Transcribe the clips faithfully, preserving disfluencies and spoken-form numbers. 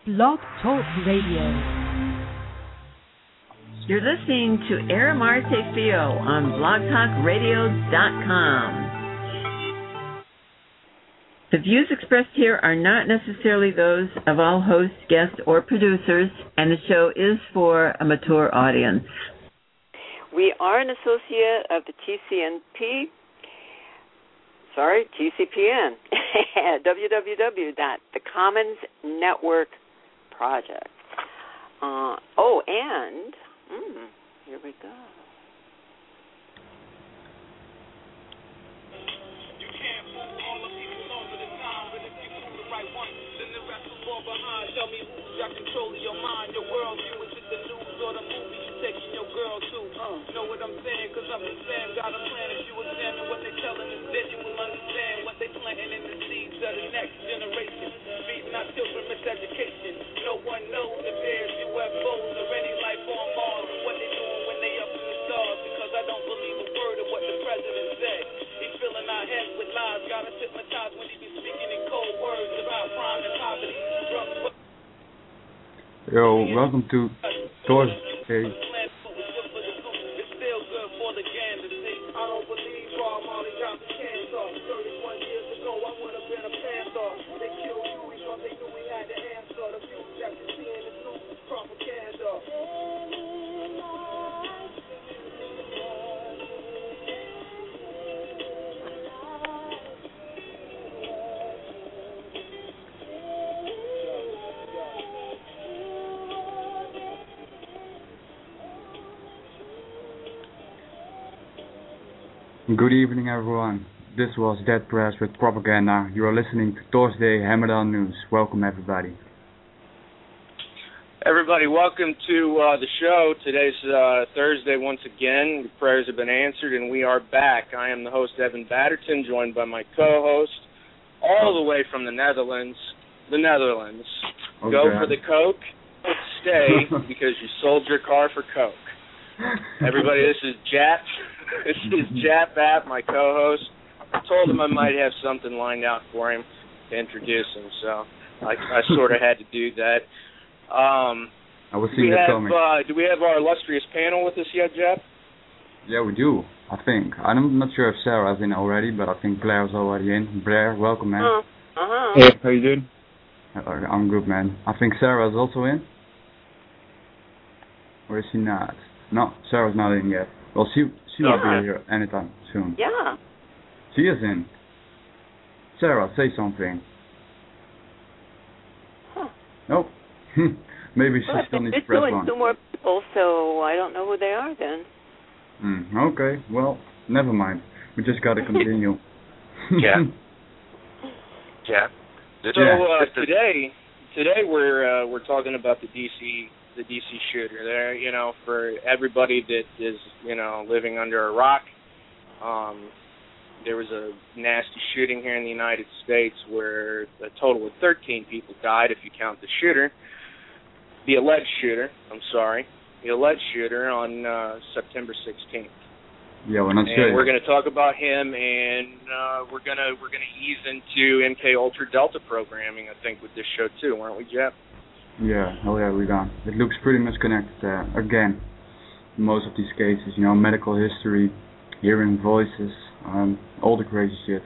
Blog Talk Radio. You're listening to Aramarte Fio on blog talk radio dot com. The views expressed here are not necessarily those of all hosts, guests, or producers, and the show is for a mature audience. We are an associate of the T C N P, sorry, T C P N, w w w dot the commons network project. Uh, oh, and, mm, here we go. Behind. Tell me who's got control of your mind, your world view. Is it the news or the movie you taking your girl to? Uh, know what I'm saying? Cause I'm the Sam, got a plan. If you examine what they telling us, then you will understand what they planting in the seeds of the next generation. Feeding our children miseducation. No one knows if there's U F Os or any life on Mars and what they doing when they up in the stars. Because I don't believe a word of what the president said. He's filling our heads with lies, got us hypnotized when he be speaking in cold words about crime and poverty. Yo, welcome to Thursday. Good evening, everyone. This was Dead Press with Propaganda. You are listening to Thursday Hamadan News. Welcome, everybody. Everybody, welcome to uh, the show. Today's uh, Thursday once again. The prayers have been answered, and we are back. I am the host, Evan Batterton, joined by my co-host, all the way from the Netherlands. The Netherlands. Okay. Go for the Coke, stay, because you sold your car for Coke. Everybody, this is Jap. This is Jap App, my co-host. I told him I might have something lined out for him to introduce him, so I, I sort of had to do that. Um, I was seeing it coming. Uh, do we have our illustrious panel with us yet, Jap? Yeah, we do, I think. I'm not sure if Sarah's in already, but I think Blair's already in. Blair, welcome, man. Uh, uh-huh. Hey, how you doing? I'm good, man. I think Sarah's also in. Or is she not? No, Sarah's not in yet. Well, she she will yeah. be here anytime soon. Yeah. She is in. Sarah, say something. Huh. Nope. Maybe she well, still needs to press one. There's two more people, so I don't know who they are then. Mm, okay, well, never mind. We just got to continue. yeah. Yeah. So uh, today, today we're uh, we're talking about the D C. The D C shooter there, you know, for everybody that is, you know, living under a rock. Um, there was a nasty shooting here in the United States where a total of thirteen people died, if you count the shooter, the alleged shooter. I'm sorry, the alleged shooter on uh, September sixteenth. Yeah, we're not and sure. We're going to talk about him, and uh, we're gonna we're gonna ease into M K Ultra Delta programming, I think, with this show too, aren't we, Jeff? Yeah, oh yeah, we're done. It looks pretty much connected uh, again. Most of these cases, you know, medical history, hearing voices, um, all the crazy shit.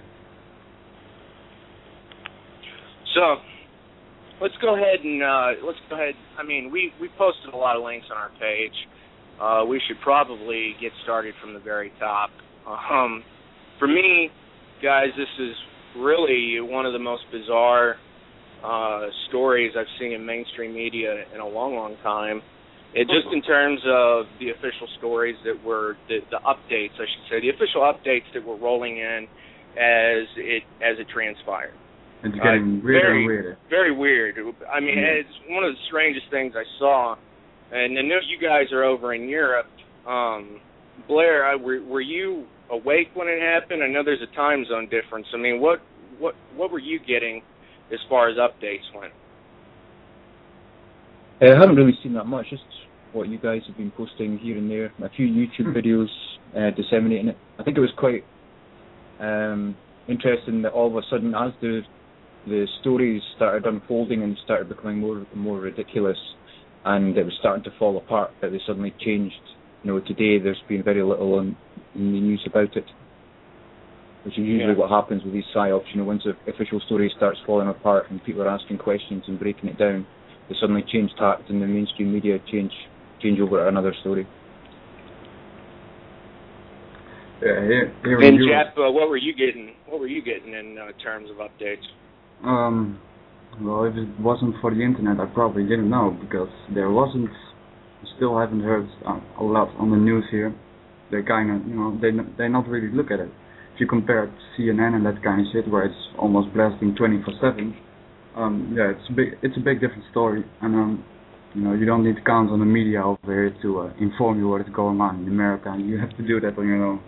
So, let's go ahead and uh, let's go ahead. I mean, we we posted a lot of links on our page. Uh, we should probably get started from the very top. Um, for me, guys, this is really one of the most bizarre Uh, stories I've seen in mainstream media in a long, long time. It just in terms of the official stories that were, the, the updates, I should say, the official updates that were rolling in as it as it transpired. It's getting uh, weirder very, and weirder. Very weird. I mean, yeah. It's one of the strangest things I saw. And I know you guys are over in Europe. Um, Blair, I, were, were you awake when it happened? I know there's a time zone difference. I mean, what what what were you getting as far as updates went? Uh, I haven't really seen that much, just what you guys have been posting here and there, a few YouTube videos uh, disseminating it. I think it was quite um, interesting that all of a sudden, as the the stories started unfolding and started becoming more and more ridiculous, and it was starting to fall apart, that they suddenly changed. You know, today there's been very little in, in the news about it, which is usually yeah. what happens with these psyops. You know, once the official story starts falling apart and people are asking questions and breaking it down, they suddenly change tact, and the mainstream media change change over to another story. Yeah, here, here and Jeff, uh, what were you getting? What were you getting in uh, terms of updates? Um, well, if it wasn't for the internet, I probably didn't know, because there wasn't. Still haven't heard uh, a lot on the news here. They kind of, you know, they they not really look at it. If you compare it to C N N and that kind of shit, where it's almost blasting twenty-four seven, um, yeah, it's a big, it's a big different story, and um, you know, you don't need to count on the media over here to uh, inform you what is going on in America, and you have to do that on your own.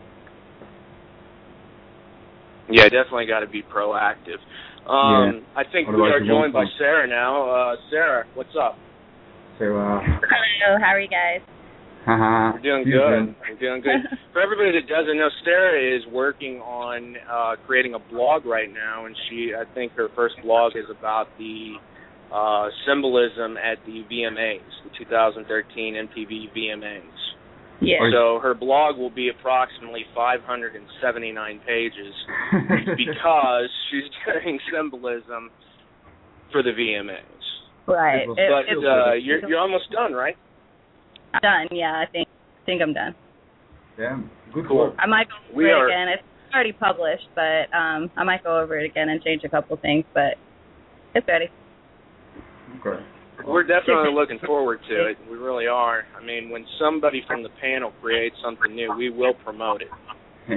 Yeah, definitely got to be proactive. Um, yeah. I think Otherwise we are joined by Sarah now. Uh, Sarah, what's up? Sarah. Hello, how are you guys? Haha. We're doing good. We're doing good. For everybody that doesn't know, Sarah is working on uh, creating a blog right now, and she, I think her first blog is about the uh, symbolism at the V M As, the two thousand thirteen M T V V M As. Yeah. So her blog will be approximately five hundred seventy-nine pages because she's doing symbolism for the V M As. Right. But it, it, uh, you're you're almost done, right? I'm done. Yeah, I think I think I'm done. Yeah. Good cool. work. I might go over we it are... again. It's already published, but um, I might go over it again and change a couple things. But it's ready. Okay. We're definitely looking forward to it. We really are. I mean, when somebody from the panel creates something new, we will promote it.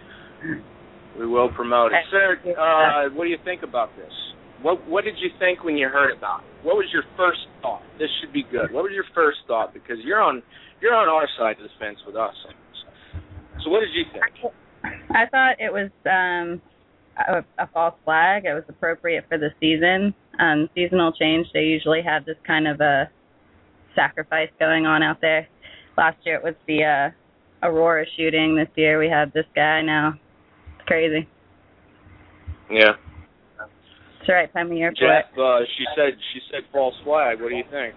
We will promote it. Sir, uh, what do you think about this? What What did you think when you heard about it? What was your first thought? This should be good. What was your first thought? Because you're on you're on our side of the fence with us. So what did you think? I thought it was um, a, a false flag. It was appropriate for the season. Um, seasonal change, they usually have this kind of a sacrifice going on out there. Last year it was the uh, Aurora shooting. This year we have this guy now. It's crazy. Yeah. It's the right time of year for Jeff, it. uh, she said she said false flag. What do you think?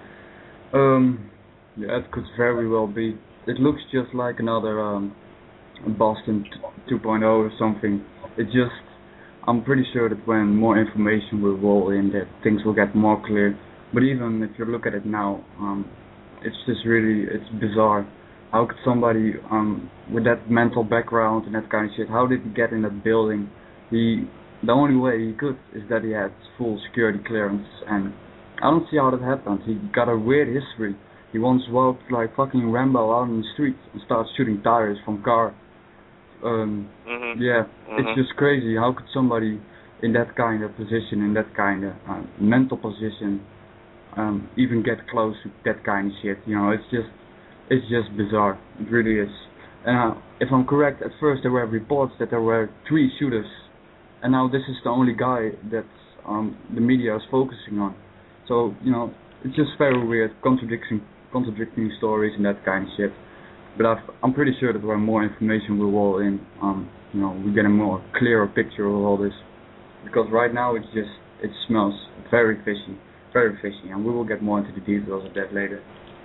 Um, yeah, it could very well be. It looks just like another um, Boston two point oh or something. It just, I'm pretty sure that when more information will roll in, that things will get more clear. But even if you look at it now, um, it's just really, it's bizarre. How could somebody um, with that mental background and that kind of shit, how did he get in that building? He, the only way he could is that he had full security clearance, and I don't see how that happened. He got a weird history. He once walked like fucking Rambo out in the streets and started shooting tires from car. Um, mm-hmm. Yeah, mm-hmm. It's just crazy. How could somebody in that kind of position, in that kind of uh, mental position, um, even get close to that kind of shit? You know, it's just, it's just bizarre. It really is. And uh, if I'm correct, at first there were reports that there were three shooters, and now this is the only guy that um, the media is focusing on. So, you know, it's just very weird, contradicting, contradicting stories and that kind of shit. But I've, I'm pretty sure that when more information will roll in, um, you know, we get a more clearer picture of all this. Because right now it's just, it smells very fishy, very fishy, and we will get more into the details of that later.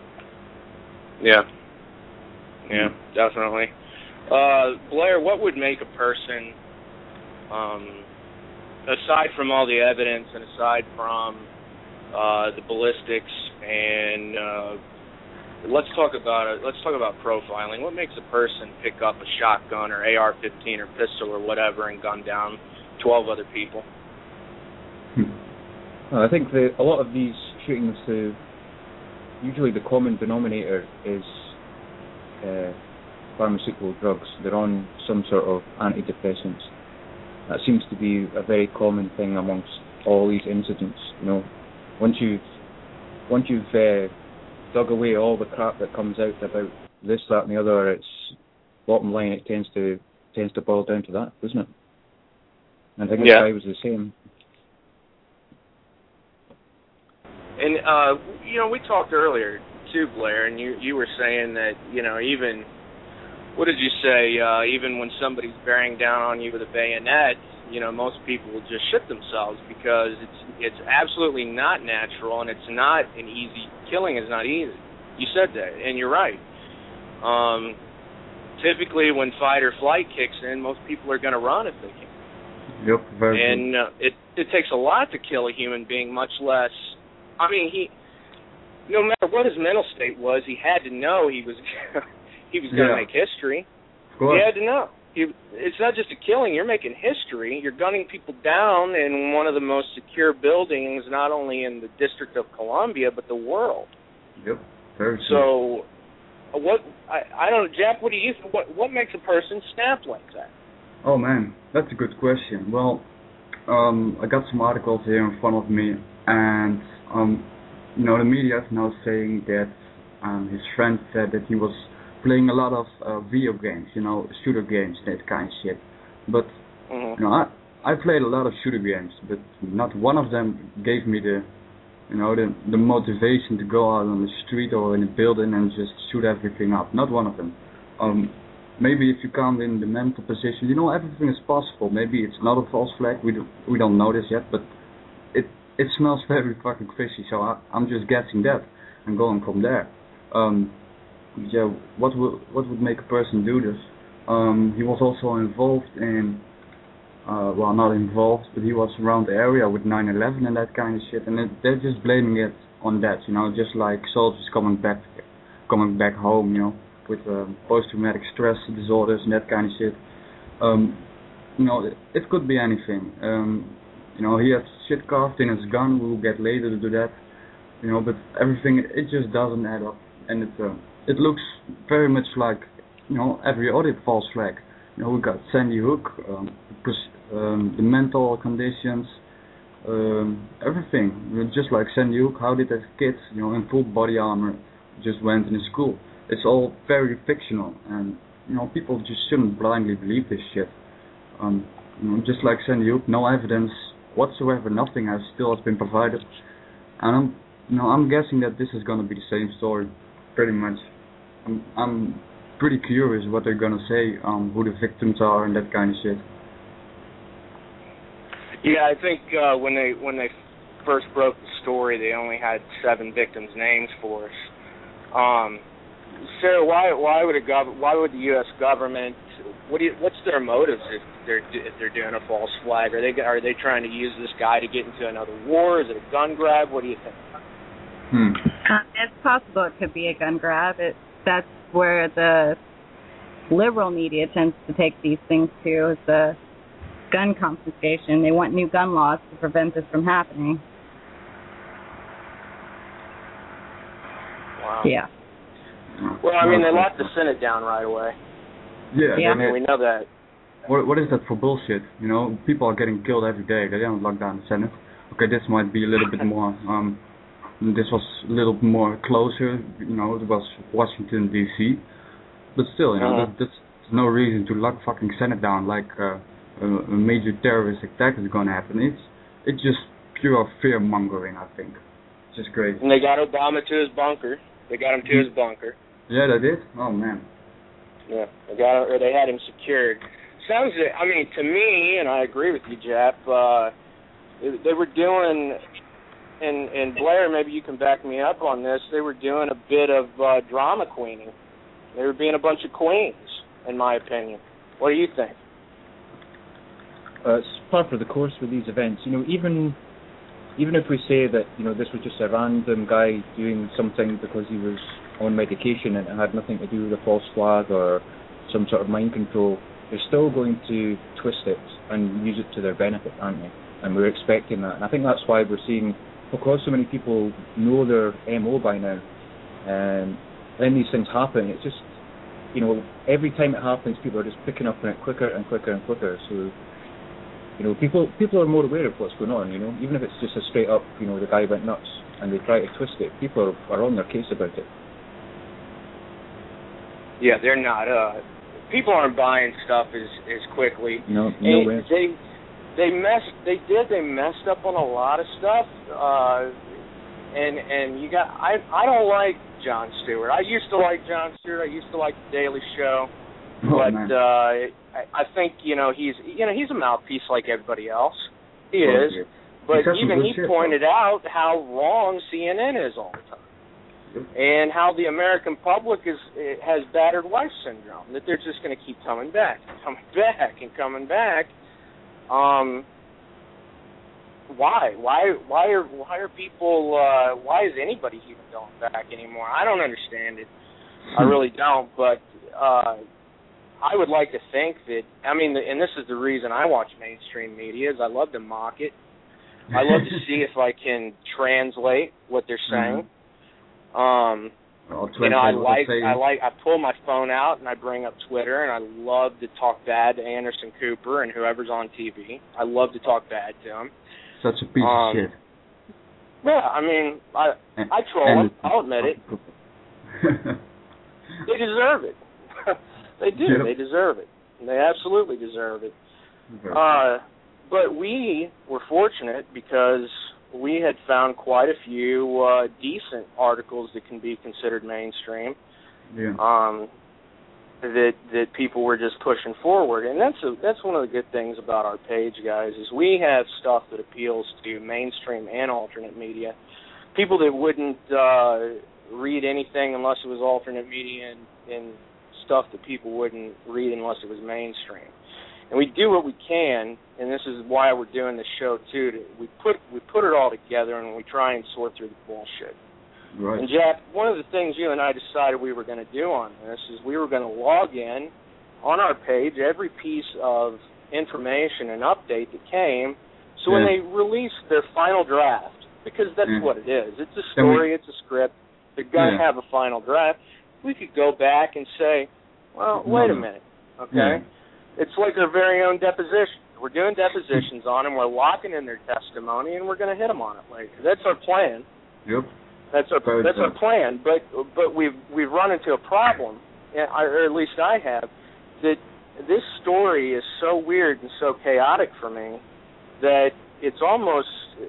Yeah. Yeah, definitely. Uh, Blair, what would make a person, um, aside from all the evidence and aside from uh, the ballistics and uh, let's talk about it. Let's talk about profiling. What makes a person pick up a shotgun or A R fifteen or pistol or whatever and gun down twelve other people? I think the, a lot of these shootings, the, usually the common denominator is uh, pharmaceutical drugs. They're on some sort of antidepressants. That seems to be a very common thing amongst all these incidents. You know, once you've once you've uh, dug away all the crap that comes out about this, that, and the other, it's bottom line. It tends to tends to boil down to that, doesn't it? And I think yeah. this guy was the same. And uh, you know, we talked earlier too, Blair, and you you were saying that, you know, even what did you say? Uh, even when somebody's bearing down on you with a bayonet, you know, most people will just shit themselves because it's it's absolutely not natural, and it's not an easy, killing is not easy. You said that, and you're right. Um, typically, when fight or flight kicks in, most people are going to run if they can. Yep, very And uh, it it takes a lot to kill a human being, much less. I mean, he, no matter what his mental state was, he had to know he was he was going to Yeah. make history. Of course. He had to know. He, it's not just a killing. You're making history. You're gunning people down in one of the most secure buildings, not only in the District of Columbia, but the world. Yep, very true. So, uh, what I, I don't know, Jeff. What do you? What what makes a person snap like that? Oh man, that's a good question. Well, um, I got some articles here in front of me, and um, you know, the media is now saying that um, his friend said that he was playing a lot of uh, video games, you know, shooter games, that kind of shit. But Mm-hmm. you know, I I played a lot of shooter games, but not one of them gave me the, you know, the the motivation to go out on the street or in a building and just shoot everything up. Not one of them. Um, maybe if you come in the mental position, you know, everything is possible. Maybe it's not a false flag. We do, we don't know this yet, but it it smells very fucking fishy. So I, I'm just guessing that and going from there. Um, yeah, what would what would make a person do this? Um, he was also involved in, uh, well, not involved, but he was around the area with nine eleven and that kind of shit, and it, they're just blaming it on that, you know, just like soldiers coming back, coming back home, you know, with um, post-traumatic stress disorders and that kind of shit. Um, you know, it, it could be anything. Um, you know, he has shit carved in his gun. We'll get later to do that. You know, but everything, it just doesn't add up, and it uh, it looks very much like, you know, every other false flag. You know, we got Sandy Hook, um, um, the mental conditions, um, everything. Just like Sandy Hook, how did that kid, you know, in full body armor, just went in school? It's all very fictional, and you know, people just shouldn't blindly believe this shit. Um, you know, just like Sandy Hook, no evidence whatsoever, nothing has still has been provided, and I'm, you know, I'm guessing that this is going to be the same story, pretty much. I'm, I'm pretty curious what they're going to say, um, who the victims are and that kind of shit. Yeah, I think uh, when they when they first broke the story, they only had seven victims' names for us. Um, Sarah, why why would a gov- why would the U S government? What do you, what's their motives if they're if they're doing a false flag? Are they are they trying to use this guy to get into another war? Is it a gun grab? What do you think? Hmm. Uh, it's possible it could be a gun grab. It that's where the liberal media tends to take these things to, is the gun confiscation. They want new gun laws to prevent this from happening. Wow. Yeah. Well, I mean, they locked the Senate down right away. Yeah, Yeah. I mean, we know that. What, what is that for bullshit? You know, people are getting killed every day. They don't lock down the Senate. Okay, this might be a little bit more, um, this was a little more closer, you know, it was Washington, D C But still, you know, Uh-huh. that, that's no reason to lock fucking Senate down like uh, a, a major terrorist attack is going to happen. It's, it's just pure fear-mongering, I think. It's just crazy. And they got Obama to his bunker. They got him to his bunker. Yeah, they did? Oh, man. Yeah, they got or they had him secured. Sounds, I mean, to me, and I agree with you, Jeff. Uh, they, they were doing, and and Blair, maybe you can back me up on this. They were doing a bit of uh, drama queening. They were being a bunch of queens, in my opinion. What do you think? Uh, it's par for the course with these events. You know, even even if we say that, you know, this was just a random guy doing something because he was on medication and it had nothing to do with a false flag or some sort of mind control, they're still going to twist it and use it to their benefit, aren't they? And we're expecting that. And I think that's why we're seeing, because so many people know their M O by now, and then these things happen, it's just, you know, every time it happens, people are just picking up on it quicker and quicker and quicker. So, you know, people people are more aware of what's going on, you know, even if it's just a straight up, you know, the guy went nuts and they try to twist it, people are, are on their case about it. Yeah, they're not. Uh, people aren't buying stuff as as quickly. No, no And way. they they messed. They did. They messed up on a lot of stuff. Uh, and and you got. I I don't like Jon Stewart. I used to like Jon Stewart. I used to like The Daily Show. Oh, but man. uh, I, I think you know he's you know he's a mouthpiece like everybody else. He Oh, is, yeah. but He said some even good he shit, pointed out how wrong C N N is all the time, Yep. and how the American public is has battered wife syndrome. That they're just going to keep coming back, and coming back, and coming back. Um, why? Why? Why are why are people? Uh, why is anybody even going back anymore? I don't understand it. I really don't. But uh, I would like to think that. I mean, and this is the reason I watch mainstream media is I love to mock it. I love to see if I can translate what they're saying. Mm-hmm. Um, I'll you know, I translate what like they say. I like I pull my phone out and I bring up Twitter, and I love to talk bad to Anderson Cooper and whoever's on T V. I love to talk bad to him. Such a piece Um, of shit. Yeah, I mean, I And, I troll and them. I'll admit it. They deserve it. They do. Yep. They deserve it. They absolutely deserve it. Very Uh, but we were fortunate because we had found quite a few uh, decent articles that can be considered mainstream. yeah. Um, that that people were just pushing forward, and that's a, that's one of the good things about our page, guys, is we have stuff that appeals to mainstream and alternate media. People that wouldn't uh, read anything unless it was alternate media, and, and stuff that people wouldn't read unless it was mainstream. And we do what we can, and this is why we're doing this show too. To, we put we put it all together, and we try and sort through the bullshit. Right. And Jack, one of the things you and I decided we were going to do on this is we were going to log in on our page every piece of information and update that came, so when Yeah. they release their final draft, because that's Yeah. what it is. It's a Then we- story, it's a script. They're going to Yeah. have a final draft. We could go back and say, well, No, wait a no. minute, okay? Yeah. It's like their very own deposition. We're doing depositions on them. We're locking in their testimony, and we're going to hit them on it later. That's our plan. Yep. That's our Very that's good. our plan. But but we've we've run into a problem, or at least I have, that this story is so weird and so chaotic for me that it's almost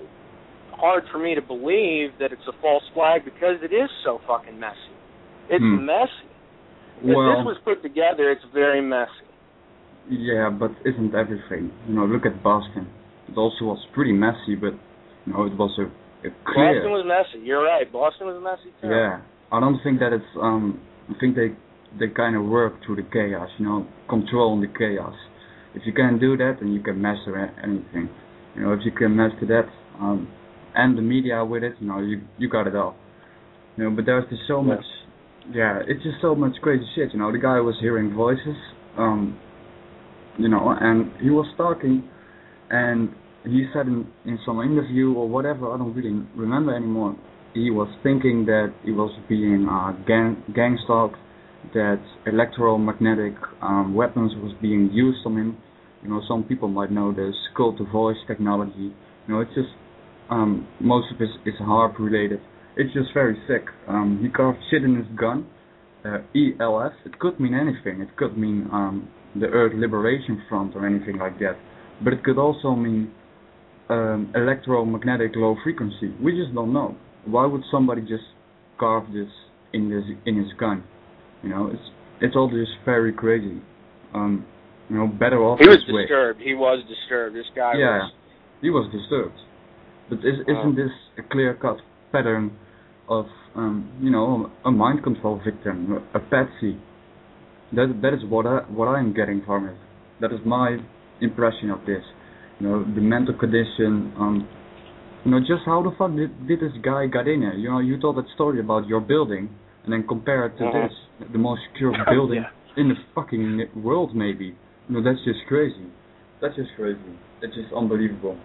hard for me to believe that it's a false flag because it is so fucking messy. It's Hmm. messy. Well, If this was put together, it's very messy. yeah, but isn't everything? You know, look at Boston. It also was pretty messy, but you know, it was a, a clear. Boston was messy. You're right. Boston was messy too. Yeah, I don't think that it's. Um, I think they they kind of work through the chaos. You know, control the chaos. If you can do that, then you can master a- anything. You know, if you can master that, um, and the media with it, you know, you you got it all. You know, but there's just so Yeah. much. Yeah, it's just so much crazy shit. You know, the guy was hearing voices. Um, you know, and he was talking, and he said in, in some interview or whatever, I don't really remember anymore, he was thinking that he was being uh, gang, gang stalked, that electromagnetic um, weapons was being used on him. You know, some people might know the skull-to-voice technology. You know, it's just, um, most of it is harp related. It's just very sick. Um, he carved shit in his gun, uh, E L F. It could mean anything. It could mean um, the Earth Liberation Front or anything like that. But it could also mean um, electromagnetic low frequency. We just don't know. Why would somebody just carve this in his in his gun? You know, it's it's all just very crazy. Um, you know, better off He was this way. disturbed. He was disturbed. This guy Yeah, was. he was disturbed. But is, Oh. isn't this a clear-cut pattern of, um, you know, a mind control victim, a patsy? That that is what I what I'm getting from it. That is my impression of this. You know, the mental condition. Um, you know, just how the fuck did, did this guy get in here? You know, you told that story about your building, and then compare it to Mhm. this, the most secure building Yeah. in the fucking world, maybe. You know, that's just crazy. That's just crazy. It's just unbelievable.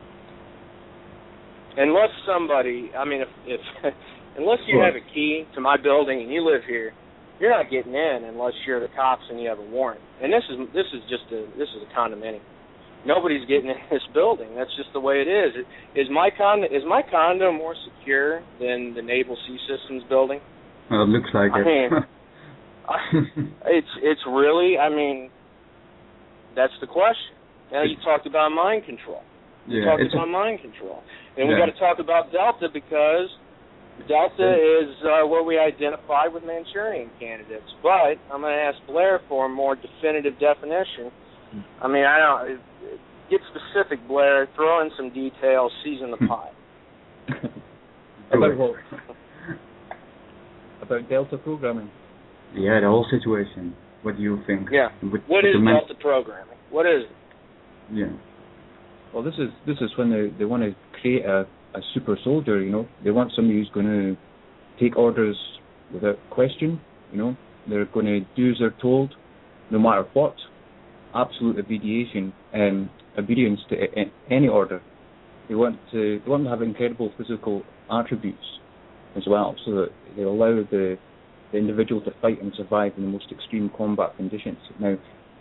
Unless somebody, I mean, if, if unless you What? have a key to my building and you live here, you're not getting in unless you're the cops and you have a warrant. And this is this is just a this is a condominium. Nobody's getting in this building. That's just the way it is. Is my condo is my condo more secure than the Naval Sea Systems building? Well, it looks like I it. mean, I, it's it's really. I mean, that's the question. Now you talked about mind control. You yeah, talked it's about a, mind control. And we Yeah. got to talk about Delta because Delta is uh, what we identify with Manchurian candidates, but I'm going to ask Blair for a more definitive definition. I mean, I don't get specific, Blair. Throw in some details, season the pot. about what? About Delta programming? Yeah, the whole situation. What do you think? Yeah. With, what with is men- Delta programming? What is it? Yeah. Well, this is this is when they, they want to create a, a super soldier, you know. They want somebody who's going to take orders without question, you know. They're going to do as they're told, no matter what. Absolute obedience and obedience to a, any order. They want to they want to have incredible physical attributes as well, so that they allow the the individual to fight and survive in the most extreme combat conditions. Now,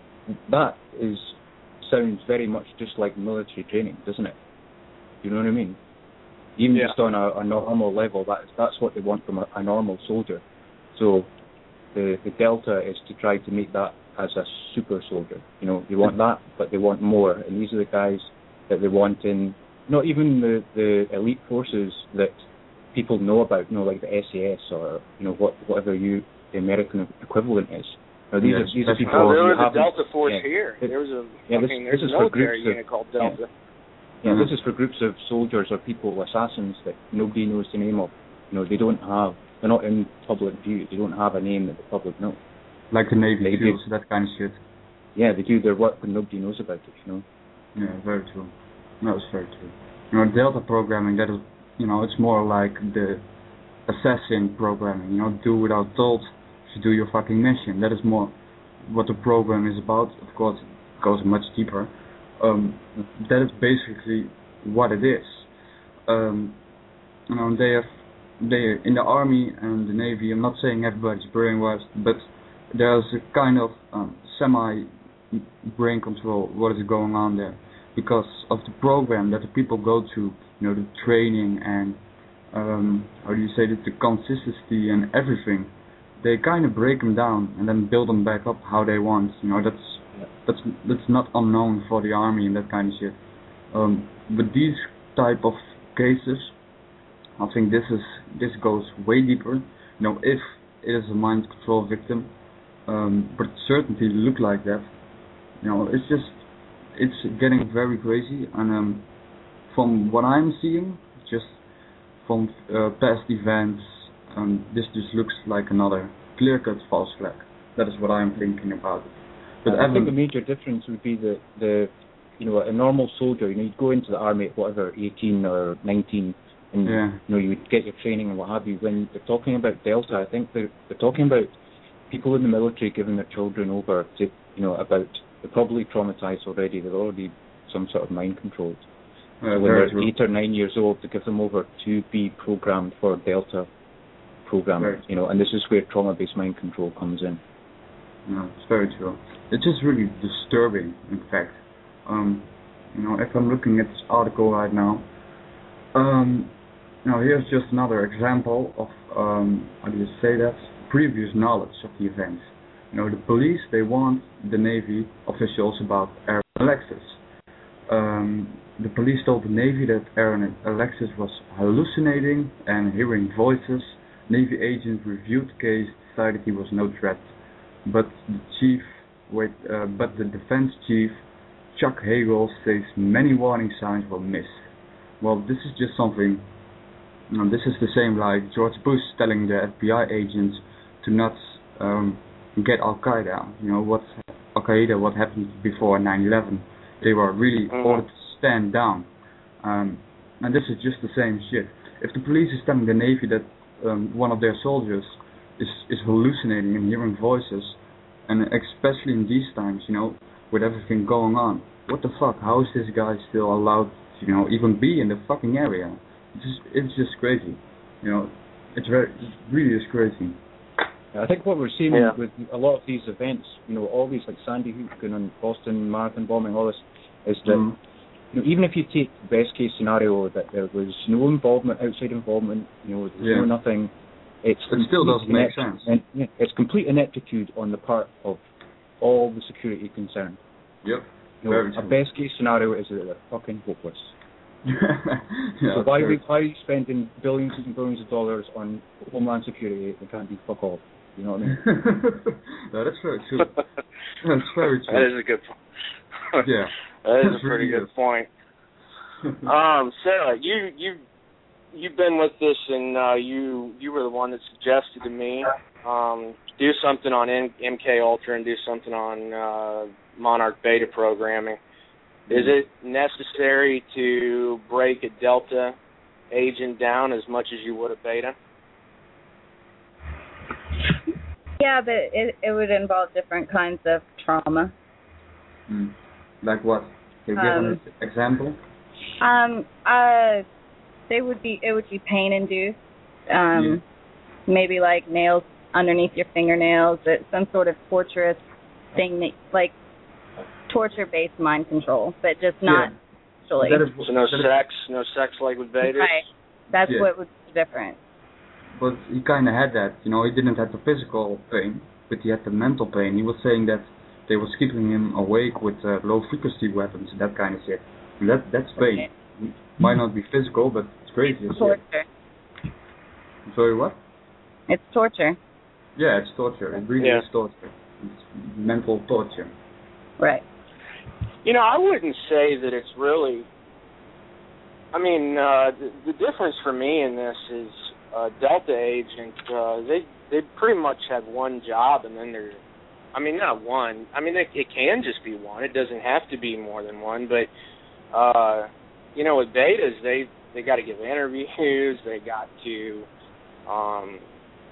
that is sounds very much just like military training, doesn't it? You know what I mean? Even yeah. just on a, a normal level, that is, that's what they want from a, a normal soldier. So the the Delta is to try to make that as a super soldier. You know, they want that, but they want more. And these are the guys that they want in, not even the, the elite forces that people know about, you know, like the S A S or, you know, what whatever you the American equivalent is. Now, these yes, are these are people. Oh, there was a Delta Force yeah. here. There was a yeah, this, fucking, this there's is a military for unit of, called Delta. Yeah, yeah mm-hmm. This is for groups of soldiers or people, assassins that nobody knows the name of. You know, they don't have, they're not in public view. They don't have a name that the public knows. Like the Navy They SEALs, do. that kind of shit. Yeah, they do their work, but nobody knows about it. You know. Yeah, very true. No, it's very true. You know, Delta programming, that is, you know, it's more like the assassin programming. You know, do without told, you do your fucking mission. That is more what the program is about. Of course, it goes much deeper. Um, that is basically what it is. Um, you know, they have, they in the army and the navy. I'm not saying everybody's brainwashed, but there's a kind of um, semi brain control. What is going on there? Because of the program that the people go to, you know, the training and um, how do you say that, the consistency and everything. They kind of break them down and then build them back up how they want. You know, that's yeah. that's that's not unknown for the army and that kind of shit. Um, but these type of cases, I think this is this goes way deeper. You know, if it is a mind control victim, um, but certainly look like that. You know, it's just it's getting very crazy. And um, from what I'm seeing, just from uh, past events. Um, this just looks like another clear-cut false flag. That is what I'm thinking about it. But I Evan, think the major difference would be the, the you know, a normal soldier, you know, you'd go into the army at whatever, eighteen or nineteen, and, yeah. you know, you would get your training and what have you. When they're talking about Delta, I think they're, they're talking about people in the military giving their children over to, you know, about, they're probably traumatized already, they're already some sort of mind controlled. Uh, so when they're true. eight or nine years old, to give them over to be programmed for Delta program, very you know, and this is where trauma-based mind control comes in. No, it's very true. It's just really disturbing, in fact. Um, you know, if I'm looking at this article right now, um, now here's just another example of, um, how do you say that, previous knowledge of the events. You know, the police, they warned the Navy officials about Aaron Alexis. Um, the police told the Navy that Aaron Alexis was hallucinating and hearing voices. Navy agents reviewed the case, decided he was no threat. But the chief, wait, uh, but the defense chief, Chuck Hagel, says many warning signs were missed. Well, this is just something. You know, this is the same like George Bush telling the F B I agents to not um, get Al Qaeda. You know what Al Qaeda, what happened before nine eleven? They were really mm-hmm. ordered to stand down. Um, and this is just the same shit. If the police is telling the Navy that Um, one of their soldiers is, is hallucinating and hearing voices, and especially in these times, you know, with everything going on, what the fuck? How is this guy still allowed to, you know, even be in the fucking area? It's just, it's just crazy, you know. It's very, it really is crazy. I think what we're seeing yeah. with a lot of these events, you know, all these like Sandy Hook and Boston Marathon bombing, all this, is that. Mm-hmm. You know, even if you take the best case scenario that there was no involvement, outside involvement, you know, there's yeah. no nothing, it's it still doesn't make sense. And, yeah, it's complete ineptitude on the part of all the security concerned. Yep. You know, a best case scenario is that they're fucking hopeless. yeah, so why are, true. we, why are you spending billions and billions of dollars on Homeland Security and can't do fuck all? You know what I mean? No, that's very true. That's very true. That is a good point. Yeah. That is That's a pretty really good point. Um, Sarah, you you you've been with this, and uh, you you were the one that suggested to me um, do something on M- MK Ultra and do something on uh, Monarch Beta programming. Is it necessary to break a Delta agent down as much as you would a Beta? Yeah, but it it would involve different kinds of trauma. Mm. Like what? Can you give Um, an example? Um, uh, they would be it would be pain induced. Um, yeah. Maybe like nails underneath your fingernails. It's some sort of torturous thing that like torture based mind control, but just not yeah. actually. Is, so no sex, no sex like with Betas. Right. That's yeah. what would be different. But he kind of had that, you know. He didn't have the physical pain, but he had the mental pain. He was saying that they was keeping him awake with uh, low frequency weapons and that kind of shit. That that's pain. Okay. Might not be physical, but it's crazy. It's torture. Shit. Sorry, what? It's torture. Yeah, it's torture. It really yeah. is torture. It's mental torture. Right. You know, I wouldn't say that it's really. I mean, uh, the, the difference for me in this is uh, Delta agent. Uh, they they pretty much have one job, and then they're. I mean, not one. I mean, it, it can just be one. It doesn't have to be more than one. But, uh, you know, with Betas, they they got to give interviews. They got to, um,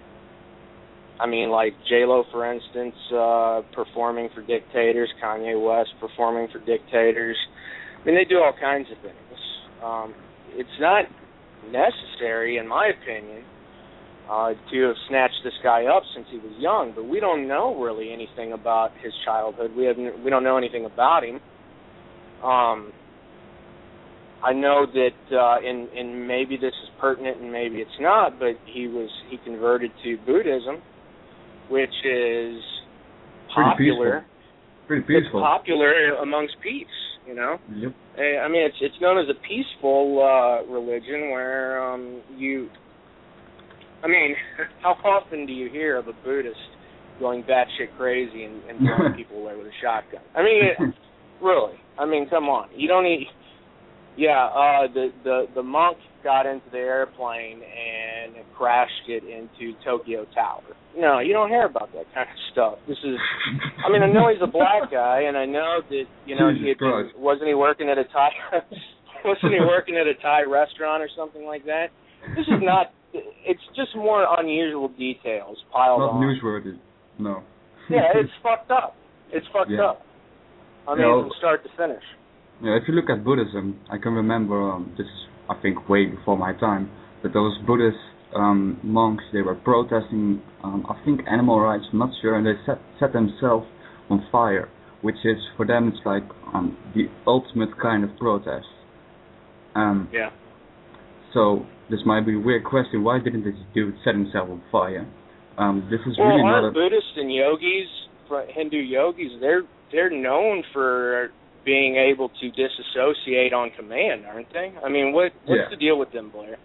I mean, like J-Lo, for instance, uh, performing for dictators. Kanye West performing for dictators. I mean, they do all kinds of things. Um, it's not necessary, in my opinion, Uh, to have snatched this guy up since he was young, but we don't know really anything about his childhood. We have we don't know anything about him. Um, I know that, uh, and, and maybe this is pertinent and maybe it's not, but he was he converted to Buddhism, which is popular. Pretty peaceful. It's popular amongst peeps, you know. Yep. I mean, it's it's known as a peaceful uh, religion where um, you. I mean, how often do you hear of a Buddhist going batshit crazy and, and blowing people away with a shotgun? I mean, it, really. I mean, come on. You don't need. Yeah, uh, the, the the monk got into the airplane and crashed it into Tokyo Tower. No, you don't hear about that kind of stuff. This is. I mean, I know he's a black guy, and I know that you know he had been, wasn't he working at a Thai wasn't he working at a Thai restaurant or something like that? This is not. It's just more unusual details piled Not on. Not newsworthy, no. Yeah, it's fucked up. It's fucked yeah. up. I mean, yeah, from start to finish. Yeah, if you look at Buddhism, I can remember, um, this is, I think, way before my time, but those Buddhist um, monks, they were protesting, um, I think, animal rights, I'm not sure, and they set, set themselves on fire, which is, for them, it's like um, the ultimate kind of protest. Um, yeah. So, this might be a weird question. Why didn't this dude set himself on fire? Um, this is well, really aren't not a... Buddhists and yogis, Hindu yogis, they're they're known for being able to disassociate on command, aren't they? I mean, what what's yeah. the deal with them, Blair?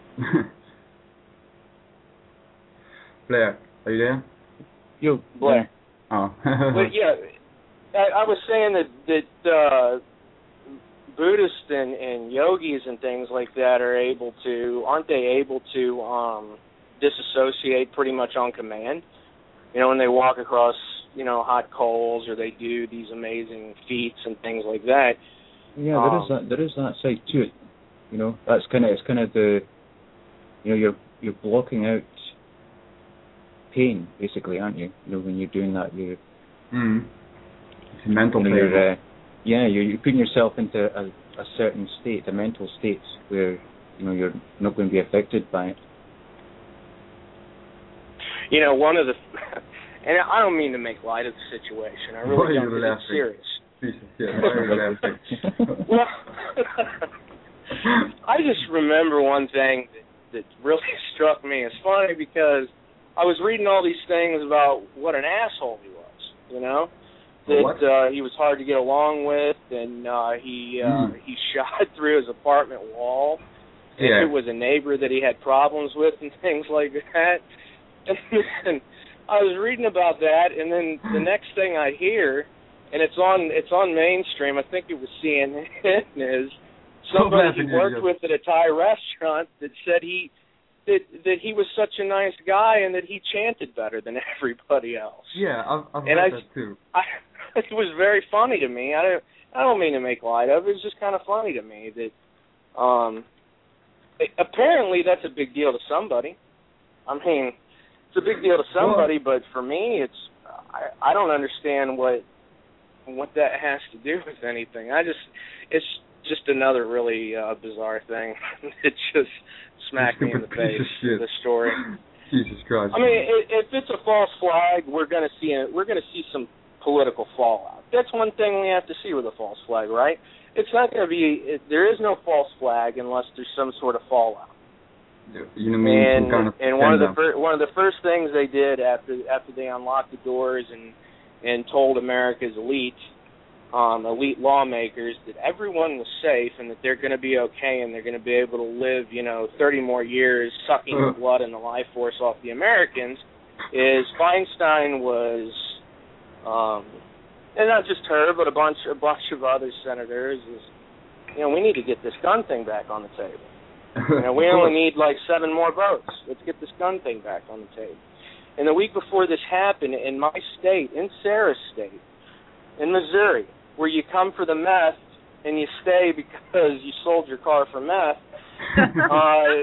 Blair, are you there? You, Blair. Oh. But yeah, I, I was saying that that. Uh, Buddhists and, and yogis and things like that are able to, aren't they able to um, disassociate pretty much on command? You know, when they walk across, you know, hot coals or they do these amazing feats and things like that. Yeah, um, there is that. There is that side to it. You know, that's kind of it's kind of the, you know, you're you're blocking out pain basically, aren't you? You know, when you're doing that, you're. Mm. It's a mental you know, pain. You're, uh, Yeah, you're, you're putting yourself into a, a certain state, a mental state, where you know you're not going to be affected by it. You know, one of the, and I don't mean to make light of the situation. I really why don't. Are you It's serious. Jesus, yeah, why are you laughing? Well, I just remember one thing that, that really struck me. It's funny because I was reading all these things about what an asshole he was, you know. that uh, he was hard to get along with, and uh, he uh, mm. he shot through his apartment wall. And yeah. it was a neighbor that he had problems with and things like that. And then I was reading about that, and then the next thing I hear, and it's on it's on mainstream, I think it was C N N, is somebody he worked with at a Thai restaurant that said he that that he was such a nice guy and that he chanted better than everybody else. Yeah, I've, I've and heard I, that too. I, it was very funny to me. I don't I don't mean to make light of it. It's just kind of funny to me that um. Apparently, that's a big deal to somebody. I mean, it's a big deal to somebody, but for me, it's I, I don't understand what what that has to do with anything. I just it's just another really uh, bizarre thing. It just smacked me in the face. The story. Jesus Christ. I mean, if it's a false flag, we're going to see a, we're going to see some political fallout. That's one thing we have to see with a false flag, right? It's not going to be. It, there is no false flag unless there's some sort of fallout. You know what I mean? And, kind of and one of the fir- one of the first things they did after after they unlocked the doors and and told America's elite um, elite lawmakers that everyone was safe and that they're going to be okay and they're going to be able to live, you know, thirty more years sucking uh. the blood and the life force off the Americans, is Feinstein was. Um, And not just her, but a bunch, a bunch of other senators. Is, you know, we need to get this gun thing back on the table. You know, we only need like seven more votes. Let's get this gun thing back on the table. And the week before this happened, in my state, in Sarah's state, in Missouri, where you come for the meth and you stay because you sold your car for meth, uh,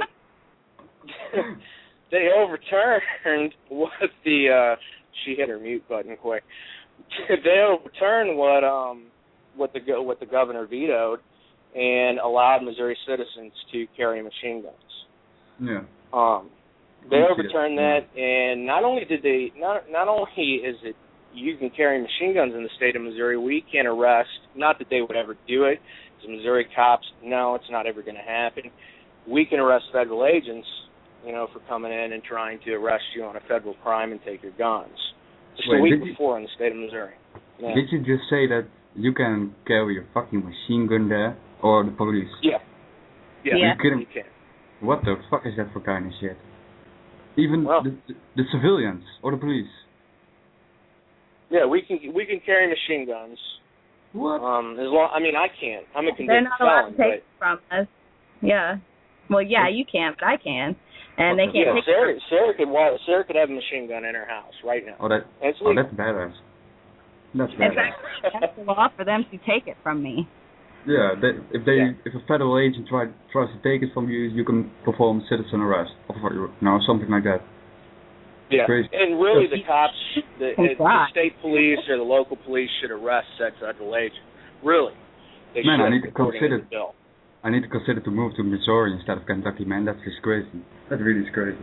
they overturned what the. Uh, she hit her mute button quick. They overturned what um what the what the governor vetoed and allowed Missouri citizens to carry machine guns. Yeah. Um, they overturned that, and not only did they not not only is it you can carry machine guns in the state of Missouri, we can arrest. Not that they would ever do it. As Missouri cops, no, it's not ever going to happen. We can arrest federal agents, you know, for coming in and trying to arrest you on a federal crime and take your guns. Just Wait, a week you, before in the state of Missouri. Yeah. Did you just say that you can carry a fucking machine gun there, or the police? Yeah. Yeah, yeah. You, you can. What the fuck is that for kind of shit? Even well, the, the, the civilians or the police? Yeah, we can we can carry machine guns. What? Um, as long, I mean, I can't. I'm a convicted They're not allowed felon, to take it from us. Yeah. Well, yeah, you can't, but I can. And they can't yeah, take Sarah, it. Sarah could Sarah could have a machine gun in her house right now. Oh, that, and it's oh that's badass. That's badass. Exactly. That's the law for them to take it from me. Yeah, they, if they Yeah. if a federal agent try, tries to take it from you, you can perform citizen arrest or you know something like that. Yeah, Crazy. and really the cops, the, Thank the God. state police or the local police should arrest said federal agent. Really, they Man, should. I need to according consider. to the bill. I need to consider to move to Missouri instead of Kentucky, man. That's just crazy. That really is crazy.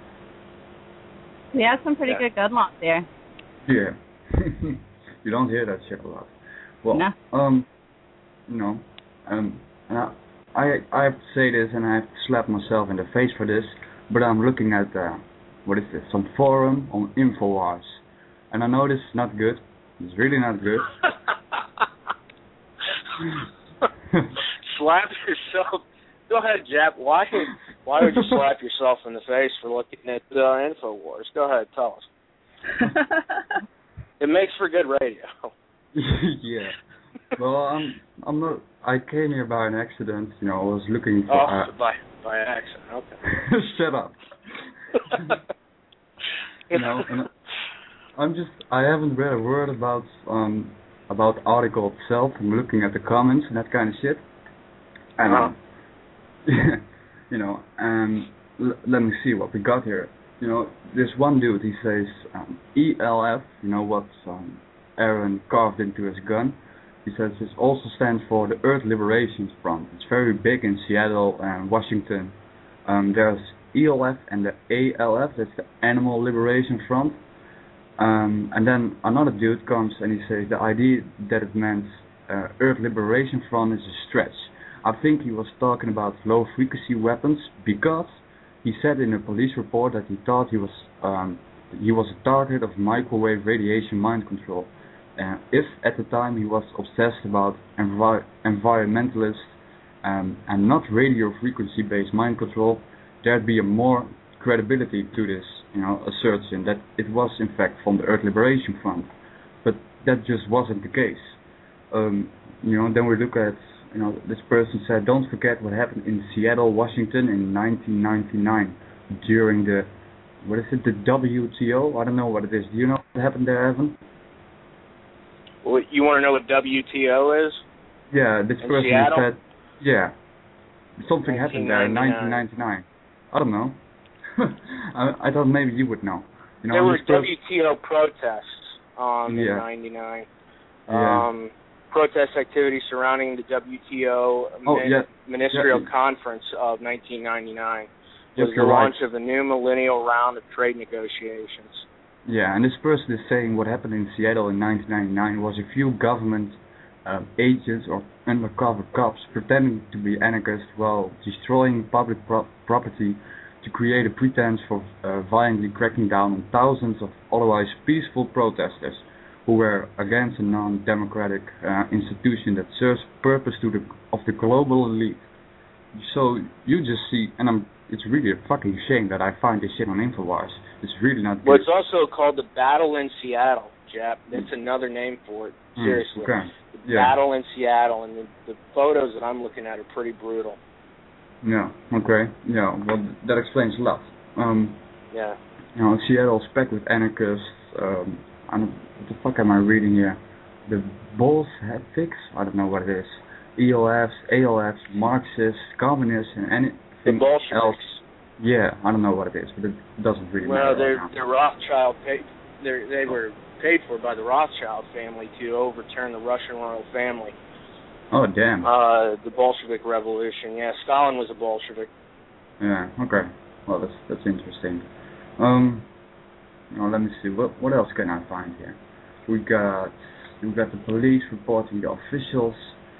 We have some pretty Yeah. good gun laws there. Yeah. You don't hear that shit a lot. Well, No. um, you know, um, and I, I, I have to say this, and I have to slap myself in the face for this, but I'm looking at, uh, what is this, some forum on InfoWars, and I know this is not good. It's really not good. Slap yourself. Go ahead, Jap. Why, why would you slap yourself in the face for looking at uh, InfoWars? Go ahead, tell us. It makes for good radio. Yeah. Well, I'm, I'm not. I came here by an accident. You know, I was looking for. Oh, uh, by by accident. Okay. Shut up. You know, and I'm just. I haven't read a word about um about the article itself. I'm looking at the comments and that kind of shit. And um, you know, and l- let me see what we got here. You know, this one dude, he says um, E L F. You know what um, Aaron carved into his gun. He says this also stands for the Earth Liberation Front. It's very big in Seattle and Washington. Um, there's E L F and the A L F. That's the Animal Liberation Front. Um, and then another dude comes and he says the idea that it meant uh, Earth Liberation Front is a stretch. I think he was talking about low frequency weapons because he said in a police report that he thought he was um, he was a target of microwave radiation mind control. uh, if at the time he was obsessed about envi- environmentalists um, and not radio frequency-based mind control, there'd be a more credibility to this, you know, assertion that it was in fact from the Earth Liberation Front. But that just wasn't the case. Um, you know, then we look at, you know, this person said, don't forget what happened in Seattle, Washington in nineteen ninety-nine during the, what is it, the W T O? I don't know what it is. Do you know what happened there, Evan? Well, you want to know what W T O is? Yeah, this in person Seattle? said, yeah, something happened there in nineteen ninety-nine. I don't know. I, I thought maybe you would know. You know, there were this per- W T O protests um, Yeah. in ninety-nine. Yeah. Um, protest activity surrounding the W T O Oh, min- yeah. Ministerial Yeah. Conference of nineteen ninety-nine. Yes, was the you're right. launch of the new millennial round of trade negotiations. Yeah, and this person is saying what happened in Seattle in nineteen ninety-nine was a few government uh, agents or undercover cops pretending to be anarchists while destroying public pro- property to create a pretense for uh, violently cracking down on thousands of otherwise peaceful protesters who were against a non-democratic uh, institution that serves purpose to the of the global elite. So you just see, and I'm, it's really a fucking shame that I find this shit on InfoWars. It's really not good. Well, it's also called the Battle in Seattle, Jap. That's another name for it. Mm, Seriously. okay. The Yeah. Battle in Seattle, and the, the photos that I'm looking at are pretty brutal. Yeah, okay. Yeah, well, that explains a lot. Um, Yeah. you know, Seattle's packed with anarchists. Um, I don't, what the fuck am I reading here? The Bolsheviks? I don't know what it is. E O Fs, A O Fs, Marxists, communists, and anything The Bolsheviks. else. Yeah, I don't know what it is, but it doesn't really Well, matter they're right now. they're Rothschild paid. They they were paid for by the Rothschild family to overturn the Russian royal family. Oh, damn. Uh, the Bolshevik Revolution. Yeah, Stalin was a Bolshevik. Yeah, okay. Well, that's that's interesting. Um, now let me see. What what else can I find here? We got we got the police reporting the officials.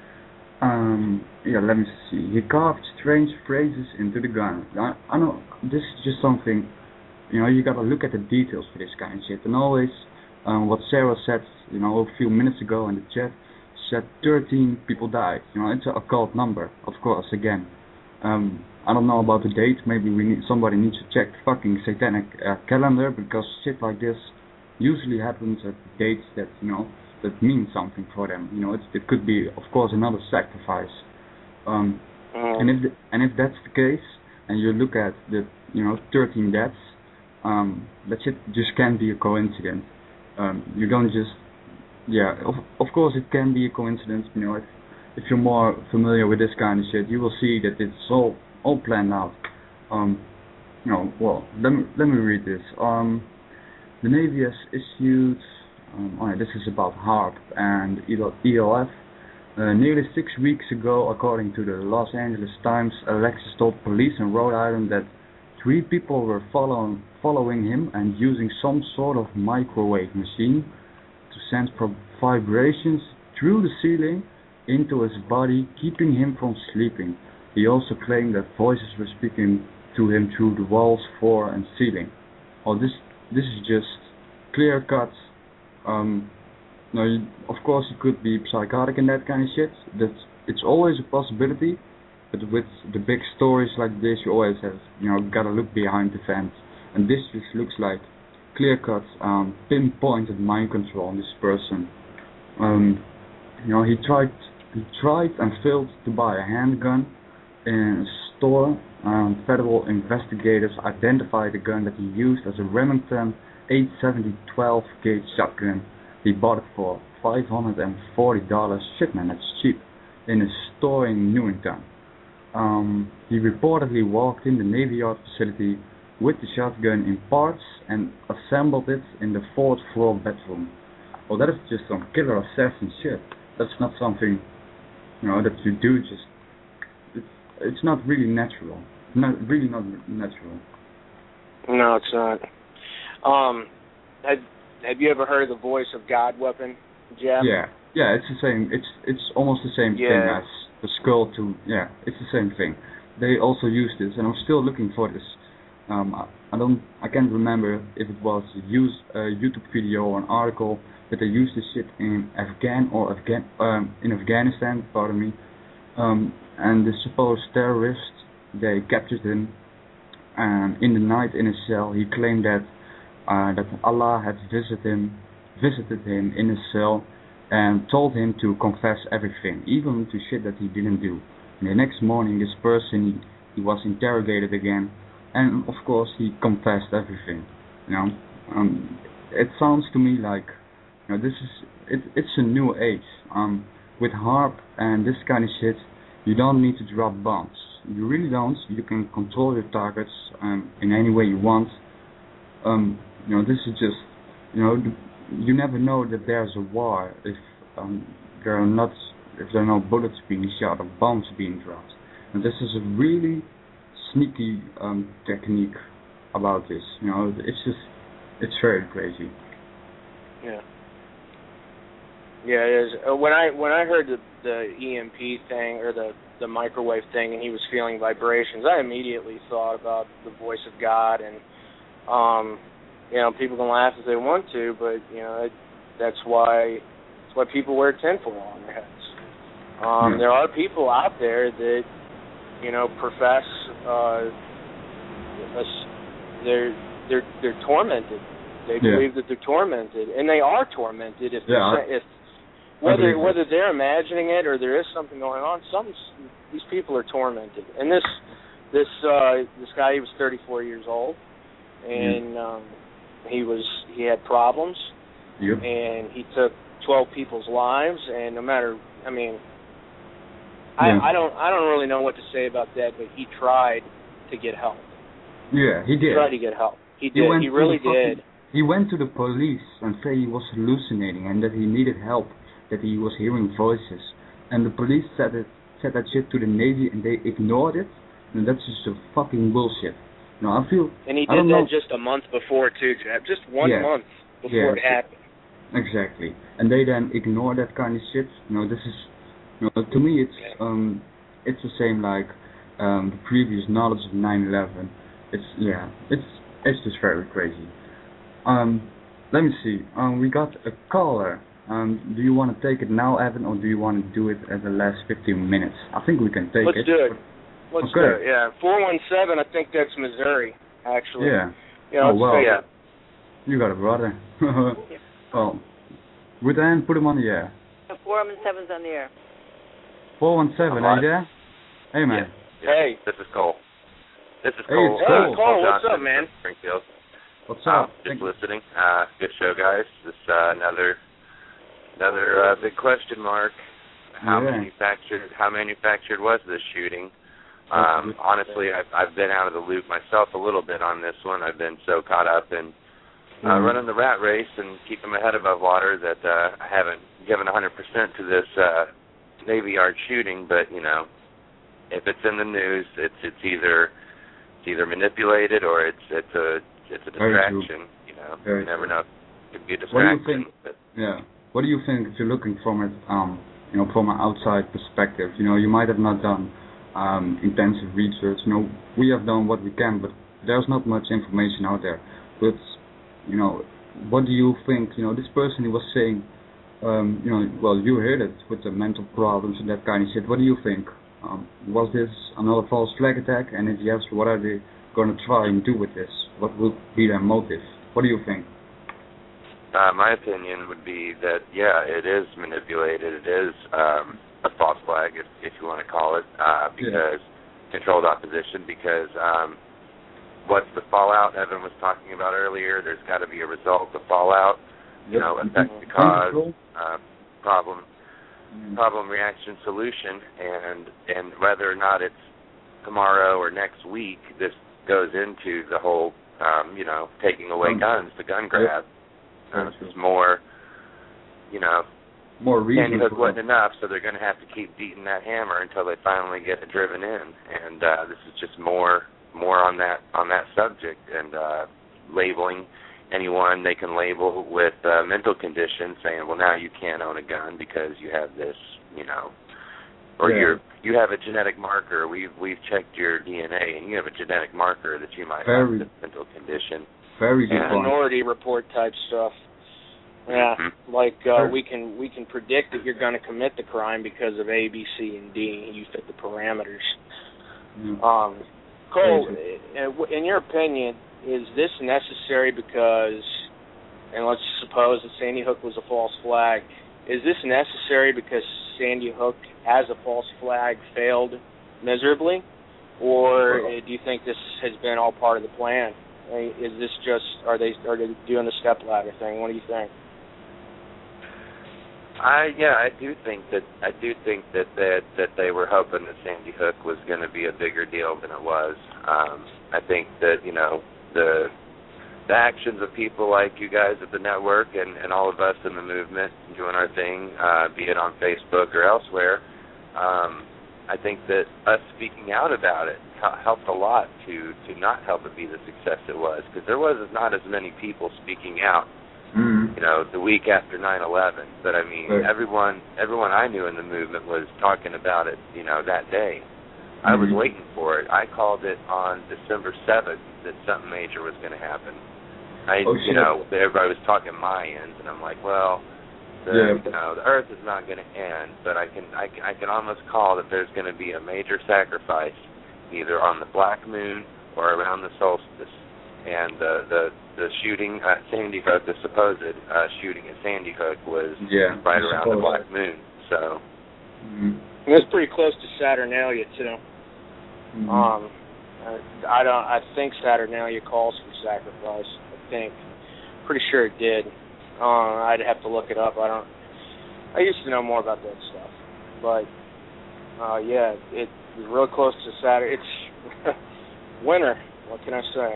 Um, yeah, let me see. He carved strange phrases into the gun. I, I know this is just something. You know, you gotta look at the details for this kind of shit. And always, um, what Sarah said, you know, a few minutes ago in the chat, said thirteen people died. You know, it's an occult number, of course. Again, um, I don't know about the date. Maybe we need somebody needs to check the fucking satanic uh, calendar, because shit like this usually happens at dates that, you know, that mean something for them. You know, it's, it could be, of course, another sacrifice. Um, Mm. and if the, and if that's the case, and you look at the, you know, thirteen deaths, um, that shit just can't be a coincidence. Um, you don't just, yeah, of, of course it can be a coincidence. You know, if if you're more familiar with this kind of shit, you will see that it's all all planned out. Um, you know, well, let me let me read this. Um, the Navy has issued. Um, oh yeah, this is about HAARP and E O F. Uh, nearly six weeks ago, according to the Los Angeles Times, Alexis told police in Rhode Island that three people were following following him and using some sort of microwave machine to sense pro- vibrations through the ceiling into his body, keeping him from sleeping. He also claimed that voices were speaking to him through the walls, floor, and ceiling. Oh, this this is just clear cut. Um, no, you, of course you could be psychotic and that kind of shit. That's it's always a possibility, but with the big stories like this, you always have, you know, gotta look behind the fence. And this just looks like clear cut, um, pinpointed mind control on this person. Um, you know, he tried he tried and failed to buy a handgun in a store. Um, federal investigators identified the gun that he used as a Remington eight seventy twelve gauge shotgun. He bought it for five hundred forty dollars. Shit, man, that's cheap. In a store in Newington. Um, he reportedly walked in the Navy Yard facility with the shotgun in parts and assembled it in the fourth floor bedroom. Well, that is just some killer assassin shit. That's not something, you know, that you do just. It's, it's not really natural. Not really not natural. No, it's not. Um, have Have you ever heard of the Voice of God weapon, Jeff? Yeah, yeah, it's the same. It's it's almost the same Yeah. thing as the skull to. Yeah, it's the same thing. They also use this, and I'm still looking for this. Um, I don't, I can't remember if it was a use, uh, YouTube video or an article that they used this shit in Afghan or Afghan, um, in Afghanistan, pardon me. Um, and the supposed terrorist, they captured him, and in the night in his cell, he claimed that uh, that Allah had visited him, visited him in his cell, and told him to confess everything, even to shit that he didn't do. And the next morning, this person he, he was interrogated again, and of course he confessed everything. You know, um, it sounds to me like, you know, this is it, it's a new age. Um, with HAARP and this kind of shit, you don't need to drop bombs. You really don't. You can control your targets um, in any way you want. Um, you know, this is just, you know, you never know that there's a war if um, there are not, if there are no bullets being shot or bombs being dropped. And this is a really sneaky um, technique about this. You know, it's just, it's very crazy. Yeah. Yeah, it is. Uh, when I when I heard the the E M P thing or the the microwave thing, and he was feeling vibrations, I immediately thought about the voice of God, and um, you know, people can laugh if they want to, but you know, it, that's why that's why people wear tinfoil on their heads. Um, yeah. There are people out there that you know profess uh, a, they're they're they're tormented. They yeah. believe that they're tormented, and they are tormented if yeah, they're, if whether whether they're imagining it or there is something going on. Some these people are tormented, and this this uh, this guy, he was thirty-four years old, and mm. um, he was he had problems, yep. and he took twelve people's lives, and no matter, I mean, yeah. I, I don't I don't really know what to say about that, but he tried to get help. Yeah, he did. He tried to get help. He did. He, he really fucking, did. He went to the police and said he was hallucinating and that he needed help, that he was hearing voices. And the police said it, said that shit to the Navy, and they ignored it. And that's just a fucking bullshit. You know, I feel. And he I did don't that know. just a month before too, Jab. Just one yeah. month before yeah. it happened. Exactly. And they then ignore that kind of shit. You know, this is. You know, to me, it's yeah. um, it's the same like um, the previous knowledge of nine eleven. It's yeah, it's it's just very crazy. Um, let me see. Um, we got a caller. Um, do you want to take it now, Evan, or do you want to do it at the last fifteen minutes? I think we can take Let's it. Let's do it. Let's okay. do it. Yeah, four one seven. I think that's Missouri, actually. Yeah. Yeah. Oh well. Yeah. You got a brother. Well, with the hand, put him on the air. four one seven's on the air. four one seven, are you there? Hey, man. Yeah. Yeah. Hey. This is Cole. This is hey, Cole. It's Cole. Cole. Cole, what's Johnson up, man? from Springfield. What's um, up? Just Thank listening. Uh, good show, guys. This uh, another another uh, big question mark. How yeah. manufactured? How manufactured was this shooting? Um, honestly, I've, I've been out of the loop myself a little bit on this one. I've been so caught up in uh, mm. running the rat race and keeping my head above water that uh, I haven't given one hundred percent to this uh, Navy Yard shooting. But you know, if it's in the news, it's it's either it's either manipulated or it's it's a it's a distraction. You know, Very you never true. know. It could be a What do you distraction. think? But, Yeah. What do you think if you're looking from it, um, you know, from an outside perspective? You know, you might have not done um, intensive research. You know, we have done what we can, but there's not much information out there. But you know, what do you think? You know, this person who was saying, um, you know, well, you heard it with the mental problems and that kind of shit. What do you think? Um, was this another false flag attack? And if yes, what are they going to try and do with this? What would be their motive? What do you think? Uh, my opinion would be that, yeah, it is manipulated. It is um, a false flag, if, if you want to call it, uh, because yeah. controlled opposition, because um, what's the fallout Evan was talking about earlier? There's got to be a result. The fallout, you yep. know, affects the cause, uh, problem, mm. problem, reaction, solution, and and whether or not it's tomorrow or next week, this goes into the whole, um, you know, taking away um, guns, the gun grab. Yep. Uh, this is more, you know, more candy hook wasn't enough, so they're going to have to keep beating that hammer until they finally get it driven in. And uh, this is just more, more on that on that subject, and uh, labeling anyone they can label with uh, mental condition, saying, well, now you can't own a gun because you have this, you know, or yeah. you're you have a genetic marker. We've we've checked your D N A, and you have a genetic marker that you might Very, have this mental condition. Very good And point. Minority report type stuff. Yeah, Mm-hmm. like uh, Sure. we can we can predict that you're going to commit the crime because of A, B, C, and D. You fit the parameters. Yeah. Um, Cole, Very in in your opinion, is this necessary because, and let's suppose that Sandy Hook was a false flag, is this necessary because Sandy Hook as a false flag failed miserably, or Well, do you think this has been all part of the plan? I mean, is this just, are they are they doing the stepladder thing? What do you think? I yeah, I do think that I do think that that that they were hoping that Sandy Hook was going to be a bigger deal than it was. Um, I think that you know the the actions of people like you guys at the network and, and all of us in the movement doing our thing, uh, be it on Facebook or elsewhere. Um, I think that us speaking out about it helped a lot to to not help it be the success it was, because there was not as many people speaking out. Mm-hmm. You know, the week after nine eleven. But I mean, Right. everyone everyone I knew in the movement was talking about it, you know, that day. Mm-hmm. I was waiting for it. I called it on December seventh that something major was going to happen. I, Oh, you shit. know, everybody was talking Mayans, and I'm like, well, the, Yeah. you know, the Earth is not going to end, but I can, I, can- I can almost call that there's going to be a major sacrifice, either on the Black Moon or around the solstice. And the the the shooting at Sandy Hook, the supposed uh, shooting at Sandy Hook, was Yeah, right I around the suppose. Black Moon. So, Mm-hmm. It was pretty close to Saturnalia too. Mm-hmm. Um, I, I don't. I think Saturnalia calls for sacrifice. I think. Pretty sure it did. Uh, I'd have to look it up. I don't. I used to know more about that stuff, but uh, yeah, it was real close to Saturn. It's winter. What can I say?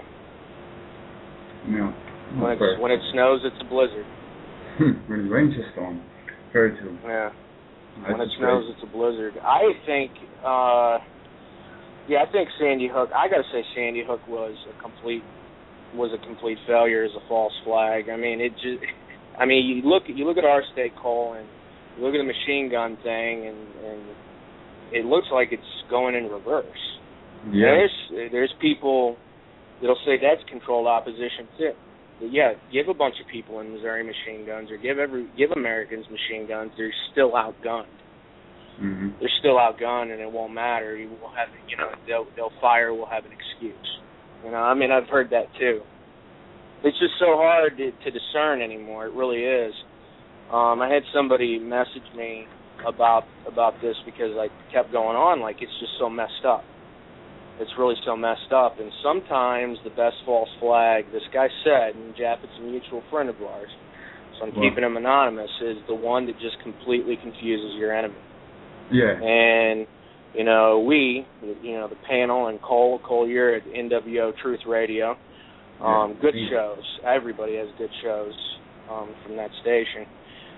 Yeah. When it when it snows, it's a blizzard. When it rains, a storm. Very true. Yeah. When That's it snows, great. it's a blizzard. I think, uh, yeah, I think Sandy Hook. I got to say, Sandy Hook was a complete was a complete failure as a false flag. I mean, it just. I mean, you look you look at our state, Cole, and you look at the machine gun thing, and, and it looks like it's going in reverse. Yeah. There's there's people that'll say that's controlled opposition too. But yeah, give a bunch of people in Missouri machine guns, or give every give Americans machine guns. They're still outgunned. Mm-hmm. They're still outgunned, and it won't matter. You will have, you know, they'll they'll fire. We'll have an excuse. You know, I mean, I've heard that too. It's just so hard to, to discern anymore. It really is. Um, I had somebody message me about about this because I kept going on like it's just so messed up. It's really so messed up, and sometimes the best false flag, this guy said, and Jeff, it's a mutual friend of ours, so I'm Wow. keeping him anonymous, is the one that just completely confuses your enemy. Yeah. And, you know, we, you know, the panel, and Cole, Cole, you're at N W O Truth Radio, um, Yeah. good Yeah. shows. Everybody has good shows um, from that station.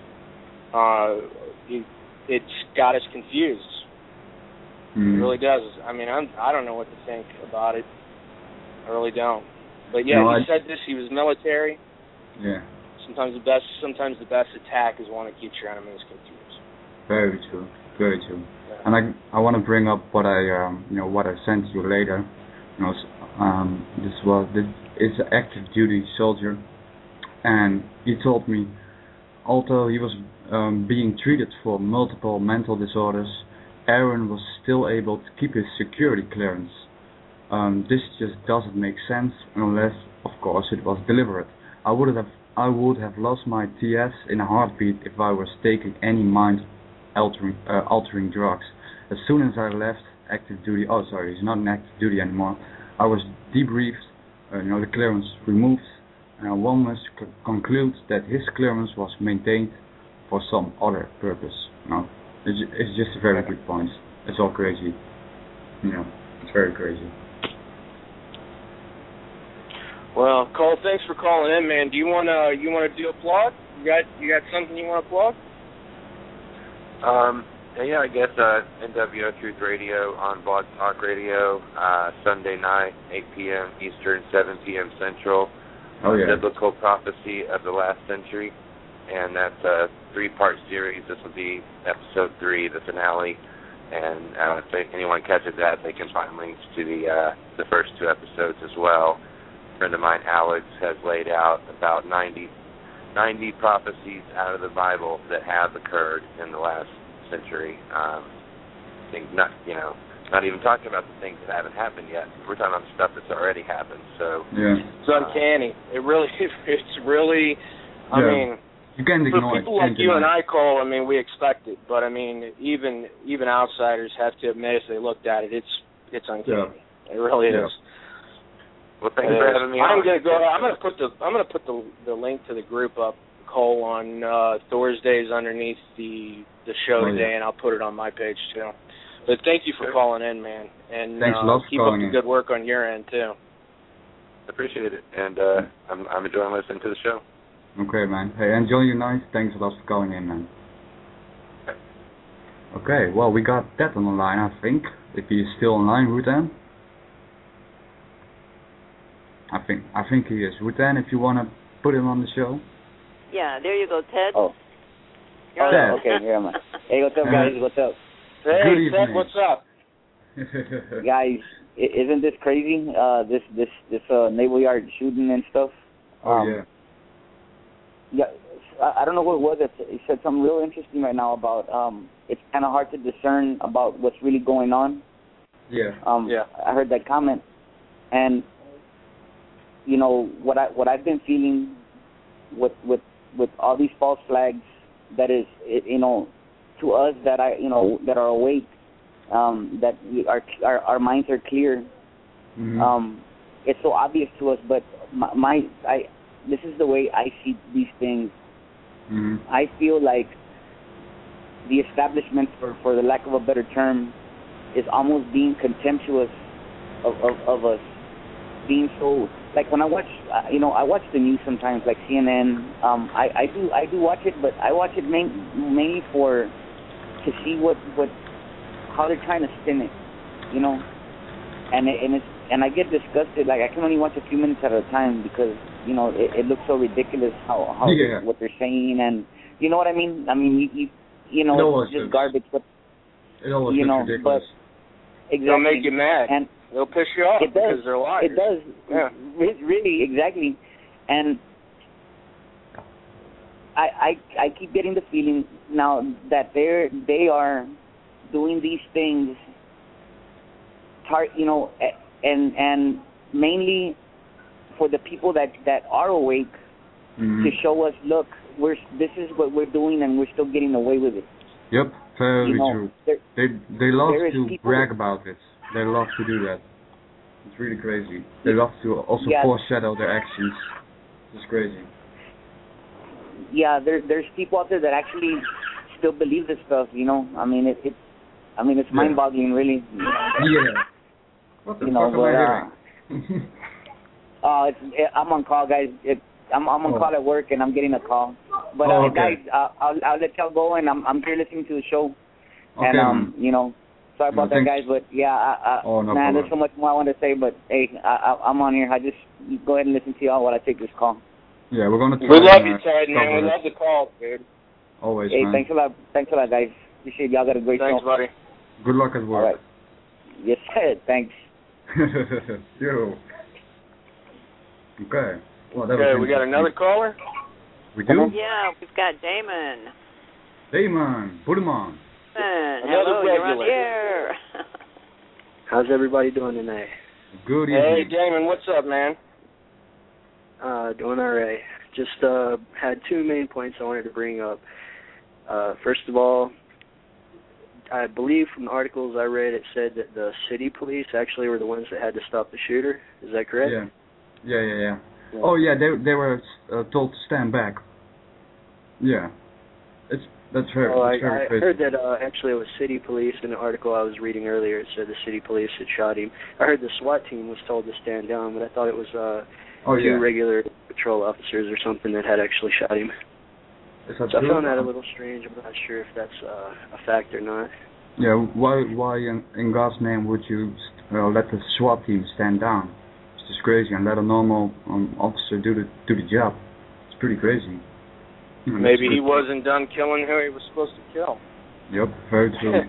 Uh, it, it's got us confused. Mm-hmm. It really does. I mean, I'm, I don't know what to think about it. I really don't. But yeah, No, he I- said this. He was military. Yeah. Sometimes the best, sometimes the best attack is one that keeps your enemies confused. Very true. Very true. Yeah. And I I want to bring up what I um you know what I sent you later. You know, s- um this was this is an active duty soldier, and he told me, although he was um, being treated for multiple mental disorders, Aaron was still able to keep his security clearance. Um, this just doesn't make sense unless, of course, it was deliberate. I would have I would have lost my T S in a heartbeat if I was taking any mind altering uh, altering drugs. As soon as I left active duty, oh sorry, he's not in active duty anymore. I was debriefed, uh, you know, the clearance removed, and one must c- conclude that his clearance was maintained for some other purpose. No, it's, ju- it's just a very good point. It's all crazy. You know, it's very crazy. Well, Cole, thanks for calling in, man. Do you wanna you wanna do a plug? You got you got something you wanna plug? Um, yeah, I guess uh, N W O Truth Radio on Blog Talk Radio, uh, Sunday night, eight p.m. Eastern, seven p.m. Central. Oh yeah. Biblical Prophecy of the Last Century, and that's a three-part series. This will be episode three, the finale. And uh, if anyone catches that, they can find links to the uh, the first two episodes as well. A friend of mine, Alex, has laid out about ninety, ninety prophecies out of the Bible that have occurred in the last century. Um, I think not, you know, not even talking about the things that haven't happened yet. We're talking about the stuff that's already happened. So yeah, it's uncanny. It really, it's really. I yeah. mean, you can't for ignore people it. like you and I, Cole, I mean, we expect it, but I mean, even even outsiders have to admit if they looked at it, it's it's uncanny. Yeah. It really yeah. is. Well, thanks for having me I'm on. gonna go. I'm gonna put the I'm gonna put the the link to the group up, Cole, on uh, Thursdays underneath the the show oh, today, yeah. and I'll put it on my page too. But thank you for calling in, man, and Thanks uh, a lot for keep up calling the in. good work on your end too. Appreciate it, and uh, I'm I'm enjoying listening to the show. Okay, man. Hey, enjoy your night. Thanks a lot for calling in, man. Okay, well, we got that on the line, I think. If he's still online, Rutan. I think I think he is. Rutan, if you want to put him on the show. Yeah, there you go, Ted. Oh. You're Ted. on. Okay, here am I. Hey, what's up, guys? What's up? Hey, Good evening. Seth, what's up? Guys, i- isn't this crazy? Uh, this this this uh, naval yard shooting and stuff. Oh um, yeah. Yeah, I I don't know what it was. It it said something real interesting right now about um, it's kind of hard to discern about what's really going on. Yeah. Um, Yeah. I heard that comment, and you know what I what I've been feeling with with with all these false flags. That is, it, you know, to us that I you know that are awake, um, that we, our, our our minds are clear. Mm-hmm. Um, it's so obvious to us, but my, my I. This is the way I see these things. Mm-hmm. I feel like the establishment, for, for the lack of a better term, is almost being contemptuous of, of, of us. Being so, like when I watch, uh, you know, I watch the news sometimes, like C N N. Um, I, I do I do watch it, but I watch it main, mainly for to see what, what how they're trying to spin it, you know. And it, and it's and I get disgusted. Like I can only watch a few minutes at a time because you know it, it looks so ridiculous how how yeah. what they're saying, and you know what I mean. I mean you you, you know it it's just looks, garbage, but it always you looks know, ridiculous. but exactly. They'll make you mad. And they'll piss you off it does. because they're liars. It does. Yeah. Re- really, exactly. And I I I keep getting the feeling now that they're they are doing these things. Tar- you know. And and mainly for the people that, that are awake, mm-hmm. to show us, look, we're this is what we're doing, and we're still getting away with it. Yep, very you know, true. There, they they love to brag that, about it. They love to do that. It's really crazy. They love to also yeah, foreshadow their actions. It's crazy. Yeah, there there's people out there that actually still believe this stuff. You know, I mean it. it I mean it's yeah. mind-boggling, really. You know? Yeah. What the you fuck know, am but, I hearing? Uh, uh, it's, it, I'm on call, guys. It, I'm, I'm on oh. call at work, and I'm getting a call. But oh, uh, okay. guys, uh, I'll I'll let y'all go, and I'm I'm here listening to the show. Okay, and um, man. you know, sorry about no, that, guys. But yeah, I, I, oh, no man, problem. there's so much more I want to say, but hey, I, I, I'm on here. I just go ahead and listen to y'all while I take this call. Yeah, we're gonna. Try We love and, you, uh, Ted, man. We love the call, dude. Always, hey, man. thanks a lot. Thanks a lot, guys. Appreciate y'all. Got a great Thanks, show. buddy. Good luck at work. All right. Yes, thanks. Yo. Okay. Well, that okay, was we got another caller? We do? Yeah, we've got Damon. Damon, put him on. Damon, Another hello, you're on regular. the air. How's everybody doing tonight? Good Hey, evening. Damon, what's up, man? Uh, doing all right. Just uh, had two main points I wanted to bring up. Uh, first of all, I believe from the articles I read, it said that the city police actually were the ones that had to stop the shooter. Is that correct? Yeah. Yeah, yeah, yeah. yeah. Oh, yeah, they they were uh, told to stand back. Yeah. It's That's very, well, that's I, very I crazy. heard that uh, actually it was city police. In the article I was reading earlier, it said the city police had shot him. I heard the SWAT team was told to stand down, but I thought it was uh, oh, two yeah. regular patrol officers or something that had actually shot him. Is that so true? I found that a little strange. I'm not sure if that's uh, a fact or not. Yeah, why why in, in God's name would you uh, let the SWAT team stand down? It's just crazy, and let a normal um, officer do the do the job. It's pretty crazy. You know, Maybe it's he wasn't done killing who he was supposed to kill. Yep, very true.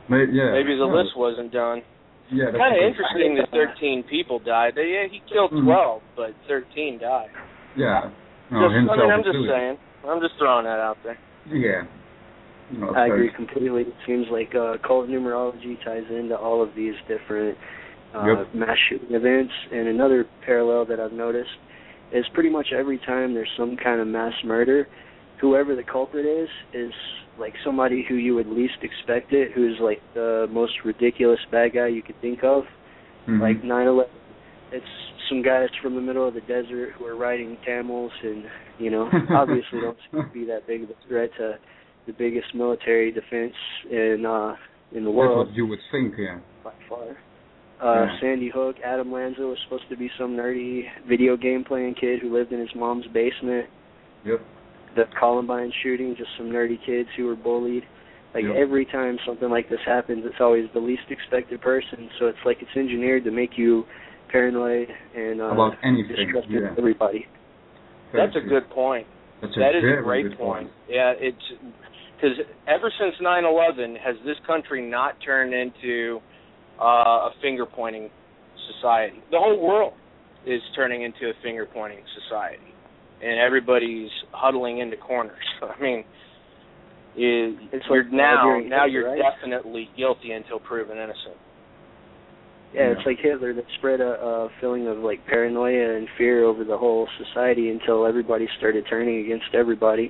Maybe, yeah. Maybe the yeah. list wasn't done. Yeah, that's kind of good. interesting that thirteen people died. They, yeah, he killed Mhm. twelve, but thirteen died. Yeah. No, just, himself I mean, I'm just included. saying. I'm just throwing that out there. Yeah. No, I so- agree completely. It seems like uh, cult numerology ties into all of these different uh, Yep. mass shooting events. And another parallel that I've noticed is pretty much every time there's some kind of mass murder, whoever the culprit is, is like somebody who you would least expect it, who's like the most ridiculous bad guy you could think of. Mhm. Like nine eleven, it's some guys from the middle of the desert who are riding camels and, you know, obviously don't seem to be that big of a threat to the biggest military defense in uh, in the That's world what you would think, yeah. by far. Uh, Yeah. Sandy Hook, Adam Lanza was supposed to be some nerdy video game playing kid who lived in his mom's basement. Yep. The Columbine shooting, just some nerdy kids who were bullied. Like Yep. every time something like this happens, it's always the least expected person. So it's like it's engineered to make you paranoid and uh, About anything, distrusted yeah. of everybody. Very That's a true. good point. That's a That is very a great good point. Yeah, it's because ever since nine eleven, has this country not turned into uh, a finger-pointing society? The whole world is turning into a finger-pointing society, and everybody's huddling into corners. I mean, is, It's you're like now during now Hitler, you're right? definitely guilty until proven innocent. Yeah, it's like Hitler that spread a, a feeling of like paranoia and fear over the whole society until everybody started turning against everybody.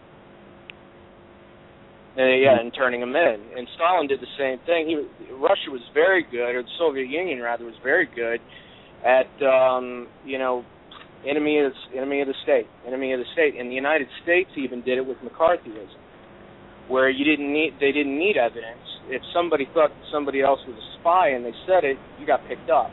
And yeah, and turning them in. And Stalin did the same thing. He, Russia was very good, or the Soviet Union rather, was very good at um, you know, enemy of enemy of the state, enemy of the state. And the United States even did it with McCarthyism, where you didn't need they didn't need evidence. If somebody thought somebody else was a spy and they said it, you got picked up,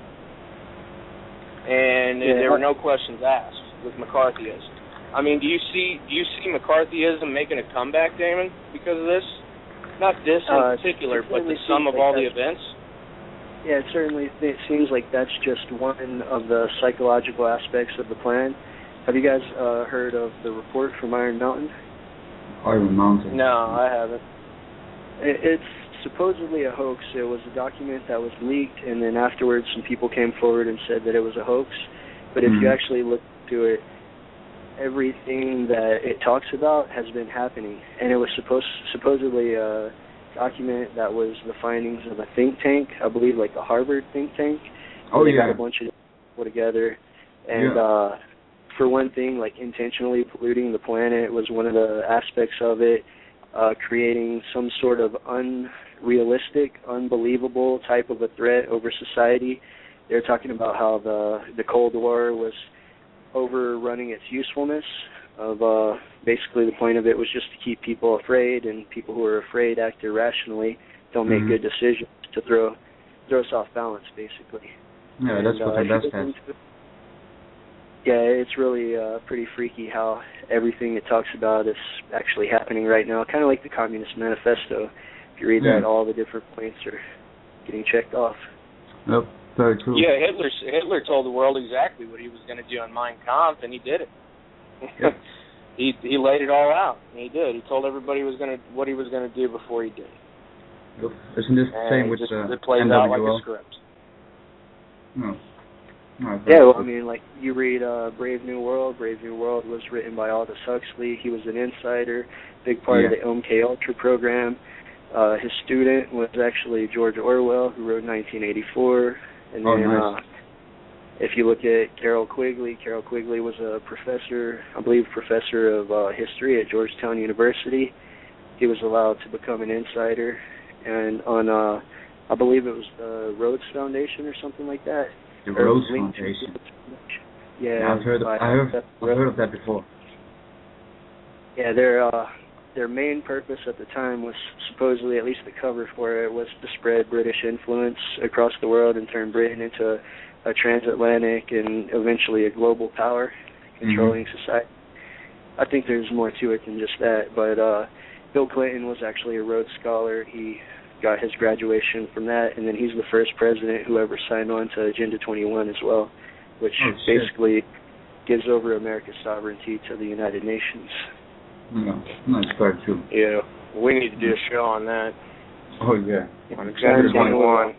and Yeah. there were no questions asked with McCarthyism. I mean, do you see do you see McCarthyism making a comeback, Damon, because of this? Not this in Uh, particular, it but the certainly sum seems of like all the that's- events. Yeah, it certainly it seems like that's just one of the psychological aspects of the plan. Have you guys uh, heard of the report from Iron Mountain? Iron Mountain. No, I haven't. It, it's supposedly a hoax. It was a document that was leaked, and then afterwards some people came forward and said that it was a hoax. But if you Mhm. actually look into it, everything that it talks about has been happening, and it was supposed supposedly a document that was the findings of a think tank, I believe, like the Harvard think tank. Oh, they yeah. got a bunch of people together, and Yeah. uh, for one thing, like intentionally polluting the planet was one of the aspects of it. Uh, creating some sort of unrealistic, unbelievable type of a threat over society. They're talking about how the the Cold War was overrunning its usefulness. Of uh, basically the point of it was just to keep people afraid, and people who are afraid act irrationally, don't make Mhm. good decisions, to throw throw us off balance, basically. Yeah, And, that's what uh, the if you best look has. into it- Yeah, it's really uh, pretty freaky how everything it talks about is actually happening right now. Kind of like the Communist Manifesto. If you read Yeah. that, all the different points are getting checked off. Yep, very true. Yeah, Hitler Hitler told the world exactly what he was going to do on Mein Kampf, and he did it. Yep. he he laid it all out. And he did. He told everybody was going to what he was going to do before he did. Yep. Isn't this the And same with just, uh, it plays N out W L? like a script. No. No, Yeah, well, I mean, like, you read uh, Brave New World. Brave New World was written by Aldous Huxley. He was an insider, big part of Yeah. the M K Ultra program. Uh, his student was actually George Orwell, who wrote nineteen eighty-four. And Oh, then nice. uh, if you look at Carol Quigley, Carol Quigley was a professor, I believe professor of uh, history at Georgetown University. He was allowed to become an insider. And on, uh, I believe it was the Rhodes Foundation or something like that. The Or Rhodes linked to- Foundation. Yeah, Yeah, I've heard of, by- I have, I've heard of that before. Yeah, their uh, their main purpose at the time was supposedly, at least the cover for it, was to spread British influence across the world and turn Britain into a, a transatlantic and eventually a global power controlling Mm-hmm. society. I think there's more to it than just that, but uh, Bill Clinton was actually a Rhodes Scholar. He got his graduation from that, and then he's the first president who ever signed on to Agenda twenty-one as well, which Oh, shit. basically gives over America's sovereignty to the United Nations. No, no, it's very true. Yeah, we need to do a show on that. Oh yeah. On Agenda twenty-one.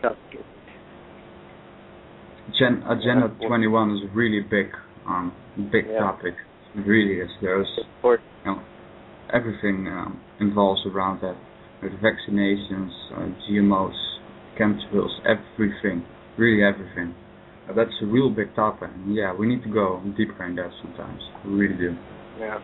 Gen- Agenda twenty-one is a really big, um, big Yeah. topic. It really is. There's, you know, everything um, involves around that. With vaccinations, uh, G M Os, chemtrails, everything. Really everything. Uh, that's a real big topic. And yeah, we need to go deeper in that sometimes. We really do. Yeah.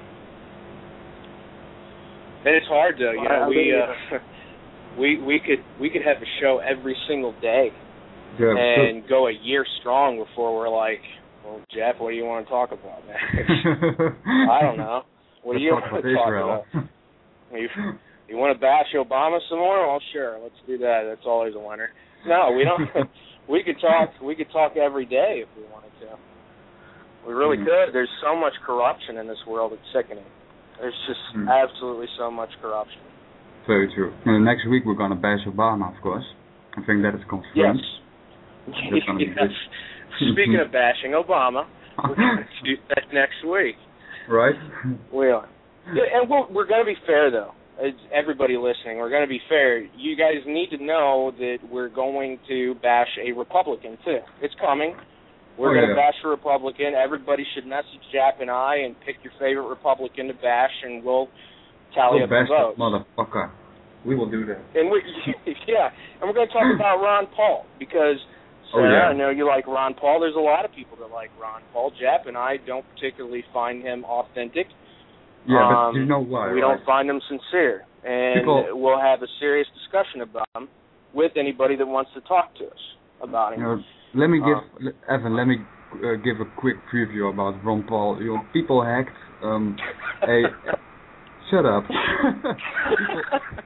And it's hard though, you know, we uh, we we could we could have a show every single day Yeah, and go a year strong before we're like, well, Jeff, what do you want to talk about next? I don't know. What do you Let's talk want to about talk Israel. about? You, you want to bash Obama some more? Well, sure, let's do that. That's always a winner. No, we don't. We could talk. We could talk every day if we wanted to. We really Mm. could. There's so much corruption in this world. It's sickening. There's just Mm. absolutely so much corruption. Very true. And next week we're gonna bash Obama, of course. I think that is confirmed. Yes. That's gonna be yes. good. Speaking of bashing Obama, we're going to do that next week. Right? We are. Yeah, and we're, we're going to be fair, though. As everybody listening, we're going to be fair. You guys need to know that we're going to bash a Republican, too. It's coming. We're Oh, going to yeah. bash a Republican. Everybody should message Jap and I and pick your favorite Republican to bash, and we'll tally We'll up bash the that votes. motherfucker. We will do that. And we, yeah, and we're going to talk about Ron Paul because, Sarah, Oh, yeah. I know you like Ron Paul. There's a lot of people that like Ron Paul. Jap and I don't particularly find him authentic. Yeah, um, but you know why, We right? don't find him sincere. And People- we'll have a serious discussion about him with anybody that wants to talk to us about him. You know, let me give, Um, le- Evan, let me uh, give a quick preview about Ron Paul. You know, people hacked um, a... Shut up. people,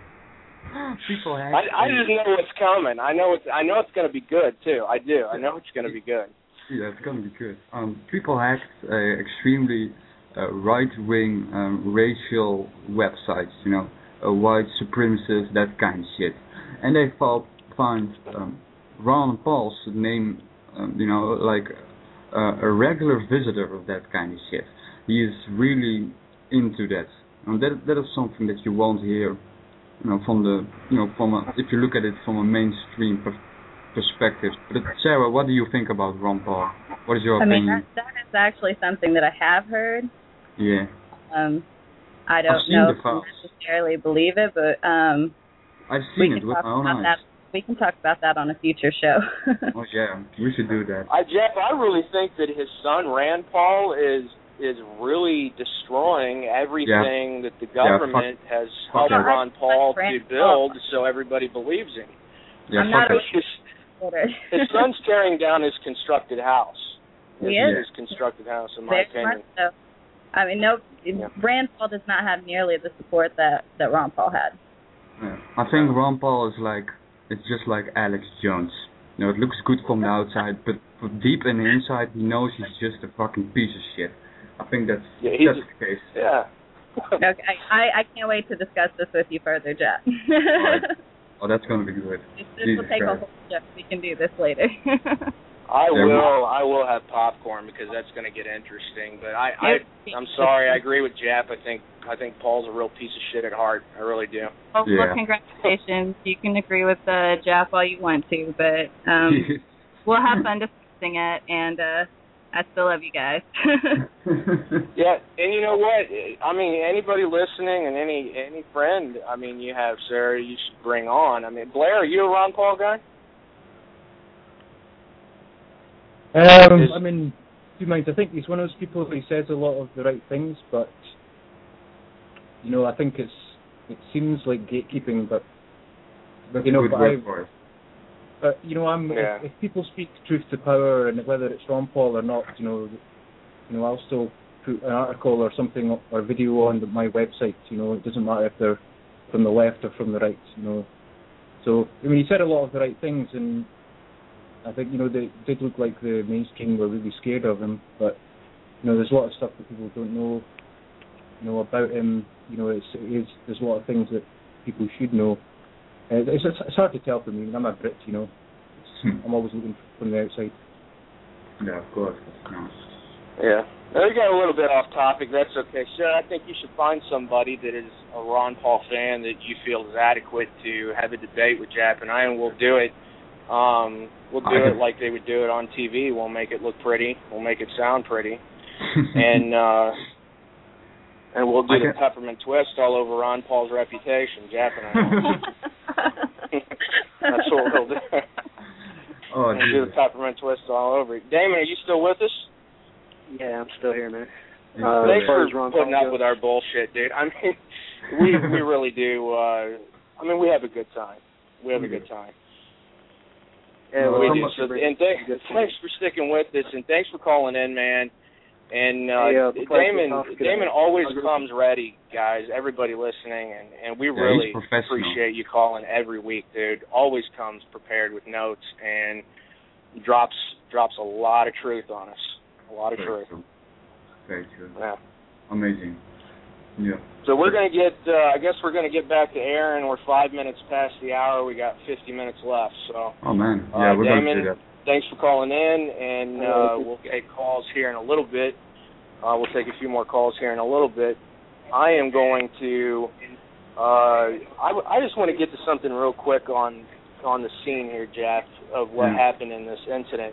people hacked I, I a- just know what's coming. I know it's. I know it's going to be good too. I do. I know it's going to be good. Yeah, it's gonna be good. Um, people hacked uh, extremely uh, right-wing um, racial websites, you know, uh, white supremacists, that kind of shit, and they found find um, Ron Paul's name, um, you know, like uh, a regular visitor of that kind of shit. He is really into that, and that that is something that you won't hear, you know, from the, you know, from a, if you look at it from a mainstream per- perspective. But Sarah, what do you think about Ron Paul? What is your I mean, opinion? that, that is actually something that I have heard. Yeah, Um, I don't I've seen know the if I files. necessarily believe it, but um, I've we seen can it with talk my own about eyes. that. We can talk about that on a future show. Oh yeah, we should do that. I Jeff, I really think that his son Rand Paul is is really destroying everything that the government fuck- has fuck helped that. Ron Paul Fuck Rand to build, so everybody believes him. Yeah, I'm fuck not it. His, his son's tearing down his constructed house. He his, is. his constructed house, in my Very opinion. much so. I mean, no, Yeah. Rand Paul does not have nearly the support that, that Ron Paul had. Yeah. I think Ron Paul is like, it's just like Alex Jones. You know, it looks good from the outside, but but deep in the inside, he knows he's just a fucking piece of shit. I think that's Yeah, he's that's a- the case. Yeah. Okay, I, I can't wait to discuss this with you further, Jeff. Oh, that's gonna be good. This, this Jesus will take a Christ. whole Jeff. We can do this later. I Yeah, we- will. I will have popcorn because that's going to get interesting. But I, I, I'm sorry. I agree with Jap. I think, I think Paul's a real piece of shit at heart. I really do. Well, Yeah. well, congratulations. You can agree with uh, Jeff all you want to, but um, we'll have fun discussing it, and uh, I still love you guys. Yeah, and you know what? I mean, anybody listening and any any friend, I mean, you have Sarah, you should bring on. I mean, Blair, are you a Ron Paul guy? Um, Is- I mean, two minds. I think he's one of those people who says a lot of the right things, but you know, I think it's it seems like gatekeeping, but That's you know, a good but word I- for it. But you know, I'm Yeah. if, if people speak truth to power, and whether it's Ron Paul or not, you know, you know, I'll still put an article or something or video on my website. You know, it doesn't matter if they're from the left or from the right. You know, so I mean, he said a lot of the right things, and I think you know they did look like the mainstream were really scared of him. But you know, there's a lot of stuff that people don't know, you know, about him. You know, it's, it is there's a lot of things that people should know. Uh, It's, it's, it's hard to tell for me. I'm a Brit, you know. Hmm. I'm always looking from the outside. Yeah, of course. No. Yeah. We got a little bit off topic. That's okay. Sure, I think you should find somebody that is a Ron Paul fan that you feel is adequate to have a debate with Jap and I, and we'll do it. Um, we'll do it like they would do it on T V. We'll make it look pretty. We'll make it sound pretty. and uh, and we'll do the peppermint twist all over Ron Paul's reputation. Jap and I. That's what we'll do. Oh, we'll do the peppermint twist all over it. Damon, are you still with us? Yeah, I'm still here, man. Uh, Thanks for putting up with our bullshit, dude. I mean, we we really do. Uh, I mean, we have a good time. We have a good time. Yeah, we well, do. So, and th- thanks for sticking with us, and thanks for calling in, man. And uh, hey, uh, Damon, Damon always comes ready, guys. Everybody listening, and, and we yeah, really appreciate you calling every week, dude. Always comes prepared with notes and drops drops a lot of truth on us. A lot of Very truth. True. Very true. Yeah. Amazing. Yeah. So we're gonna get. Uh, I guess we're gonna get back to air, and we're five minutes past the hour. We got fifty minutes left. So. Oh man. Yeah, uh, we're Damon, gonna do that. Thanks for calling in, and uh, we'll take calls here in a little bit. Uh, we'll take a few more calls here in a little bit. I am going to. Uh, I, w- I just want to get to something real quick on on the scene here, Jack, of what Yeah. happened in this incident.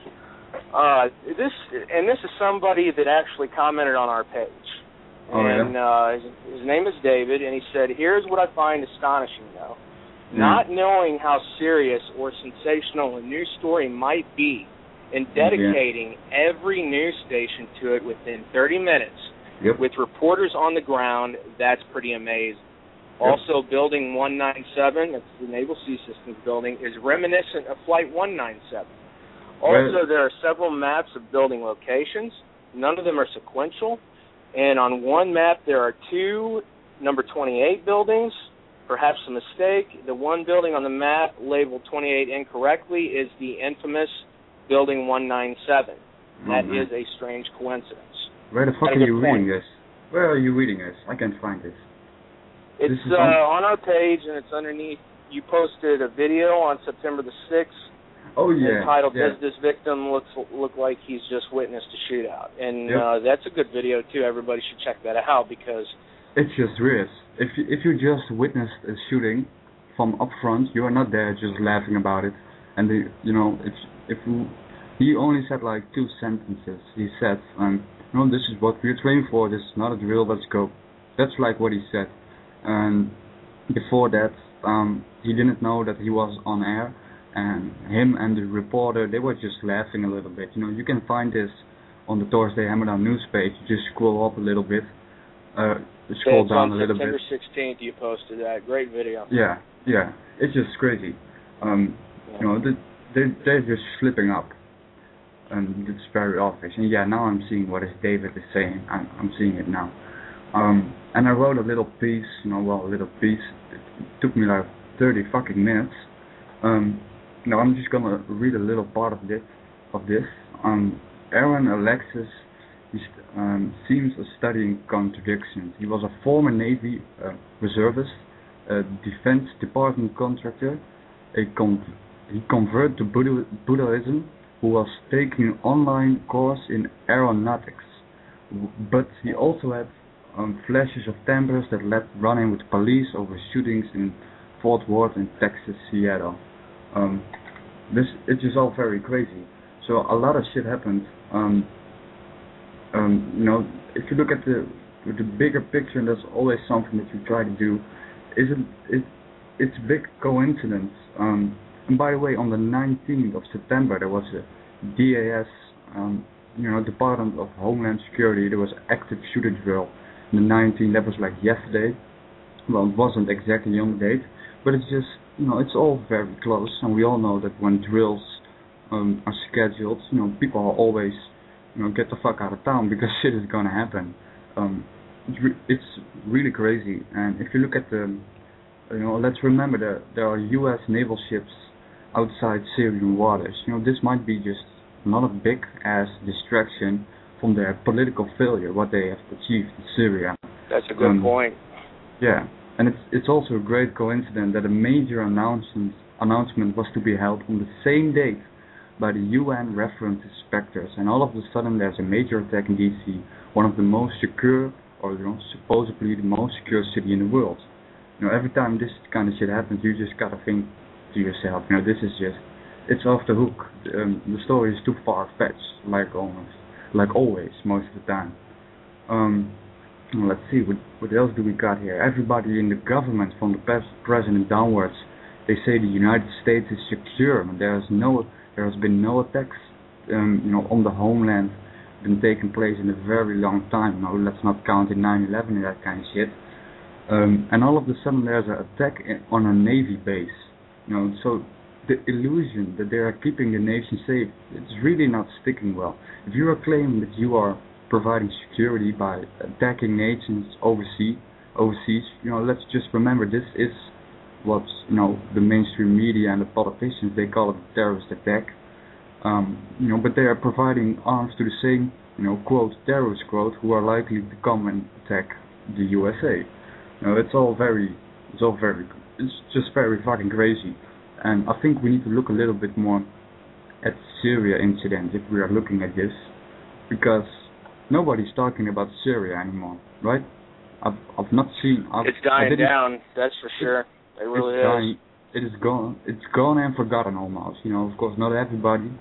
Uh, this and this is somebody that actually commented on our page. Oh, and yeah? uh, his, his name is David, and he said, "Here's what I find astonishing, though. Yeah. Not knowing how serious or sensational a news story might be, and dedicating yeah. every news station to it within thirty minutes, yep. with reporters on the ground, that's pretty amazing. Yep. Also, Building one ninety-seven, that's the Naval Sea Systems building, is reminiscent of Flight one ninety-seven. Also, Right. there are several maps of building locations. None of them are sequential. And on one map, there are two number twenty-eight buildings. Perhaps a mistake. The one building on the map labeled twenty-eight incorrectly is the infamous Building one ninety-seven. Oh, that man. is a strange coincidence. Where the fuck Got a are good you point. reading this? Where are you reading this? I can't find this. It's This is uh, on- on our page, and it's underneath. You posted a video on September the sixth. Oh yeah. Entitled yeah. "Does This Victim Look Look Like He's Just Witnessed a Shootout?" And Yep. uh, that's a good video too. Everybody should check that out because It's just weird. If you, if you just witnessed a shooting from up front, you are not there just laughing about it. And the, you know, if if you, he only said like two sentences. He said, um, "No, this is what we're training for. This is not a drill. Let's go." That's like what he said. And before that, um, he didn't know that he was on air. And him and the reporter, they were just laughing a little bit. You know, you can find this on the Thursday Hammerdown news page. You just scroll up a little bit, uh, scroll it's down on a little September bit. sixteenth. You posted that great video. Yeah, yeah, it's just crazy. Um, Yeah. you know, they, they they're just slipping up, and it's very obvious. And yeah, now I'm seeing what is David is saying. I'm I'm seeing it now. Um, and I wrote a little piece. You know, well, a little piece. It took me like thirty fucking minutes. Um. No, I'm just gonna read a little part of this. Of this, um, Aaron Alexis he um, seems a studying contradictions. He was a former Navy uh, reservist, a Defense Department contractor. A con- he converted to Buddha- Buddhism, who was taking an online course in aeronautics. But he also had um, flashes of tempers that led running with police over shootings in Fort Worth and Texas, Seattle. Um, this it's just all very crazy. So a lot of shit happened. Um, um, you know, if you look at the the bigger picture, and there's always something that you try to do. Isn't it? It's a big coincidence. Um, and by the way, on the nineteenth of September, there was a D A S, um, you know, Department of Homeland Security. There was active shooter drill. On the nineteenth, that was like yesterday. Well, it wasn't exactly on the date, but it's just. You know, it's all very close, and we all know that when drills um, are scheduled, you know, people are always, you know, get the fuck out of town because shit is gonna happen. Um, it's, re- it's really crazy, and if you look at the, you know, let's remember that there are U S naval ships outside Syrian waters. You know, this might be just not a big ass distraction from their political failure, what they have achieved in Syria. That's a good um, point. Yeah. And it's it's also a great coincidence that a major announcement announcement was to be held on the same date by the U N reference inspectors, and all of a sudden there's a major attack in D C, one of the most secure, or you know, supposedly the most secure city in the world. You know, every time this kind of shit happens, you just gotta think to yourself, you know, this is just, it's off the hook. Um, the story is too far-fetched, like almost, like always, most of the time. Um, let's see, what, what else do we got here? Everybody in the government, from the past president downwards, they say the United States is secure. There is no, there has been no attacks, um, you know, on the homeland been taking place in a very long time. You know, let's not count in nine eleven and that kind of shit. Um, and all of a sudden there's an attack in, on a Navy base. You know, so the illusion that they are keeping the nation safe, it's really not sticking well. If you are claiming that you are providing security by attacking nations overseas, overseas, you know, let's just remember this is what, you know, the mainstream media and the politicians, they call it a terrorist attack. Um, you know, but they are providing arms to the same, you know, quote, terrorist quote, who are likely to come and attack the U S A. You know, it's all very, it's all very, it's just very fucking crazy. And I think we need to look a little bit more at the Syria incident if we are looking at this, because nobody's talking about Syria anymore, right? I've, I've not seen. I've, it's dying down, that's for sure. It really it's is. Dying. It is gone. It's gone and forgotten almost. You know, of course, not everybody.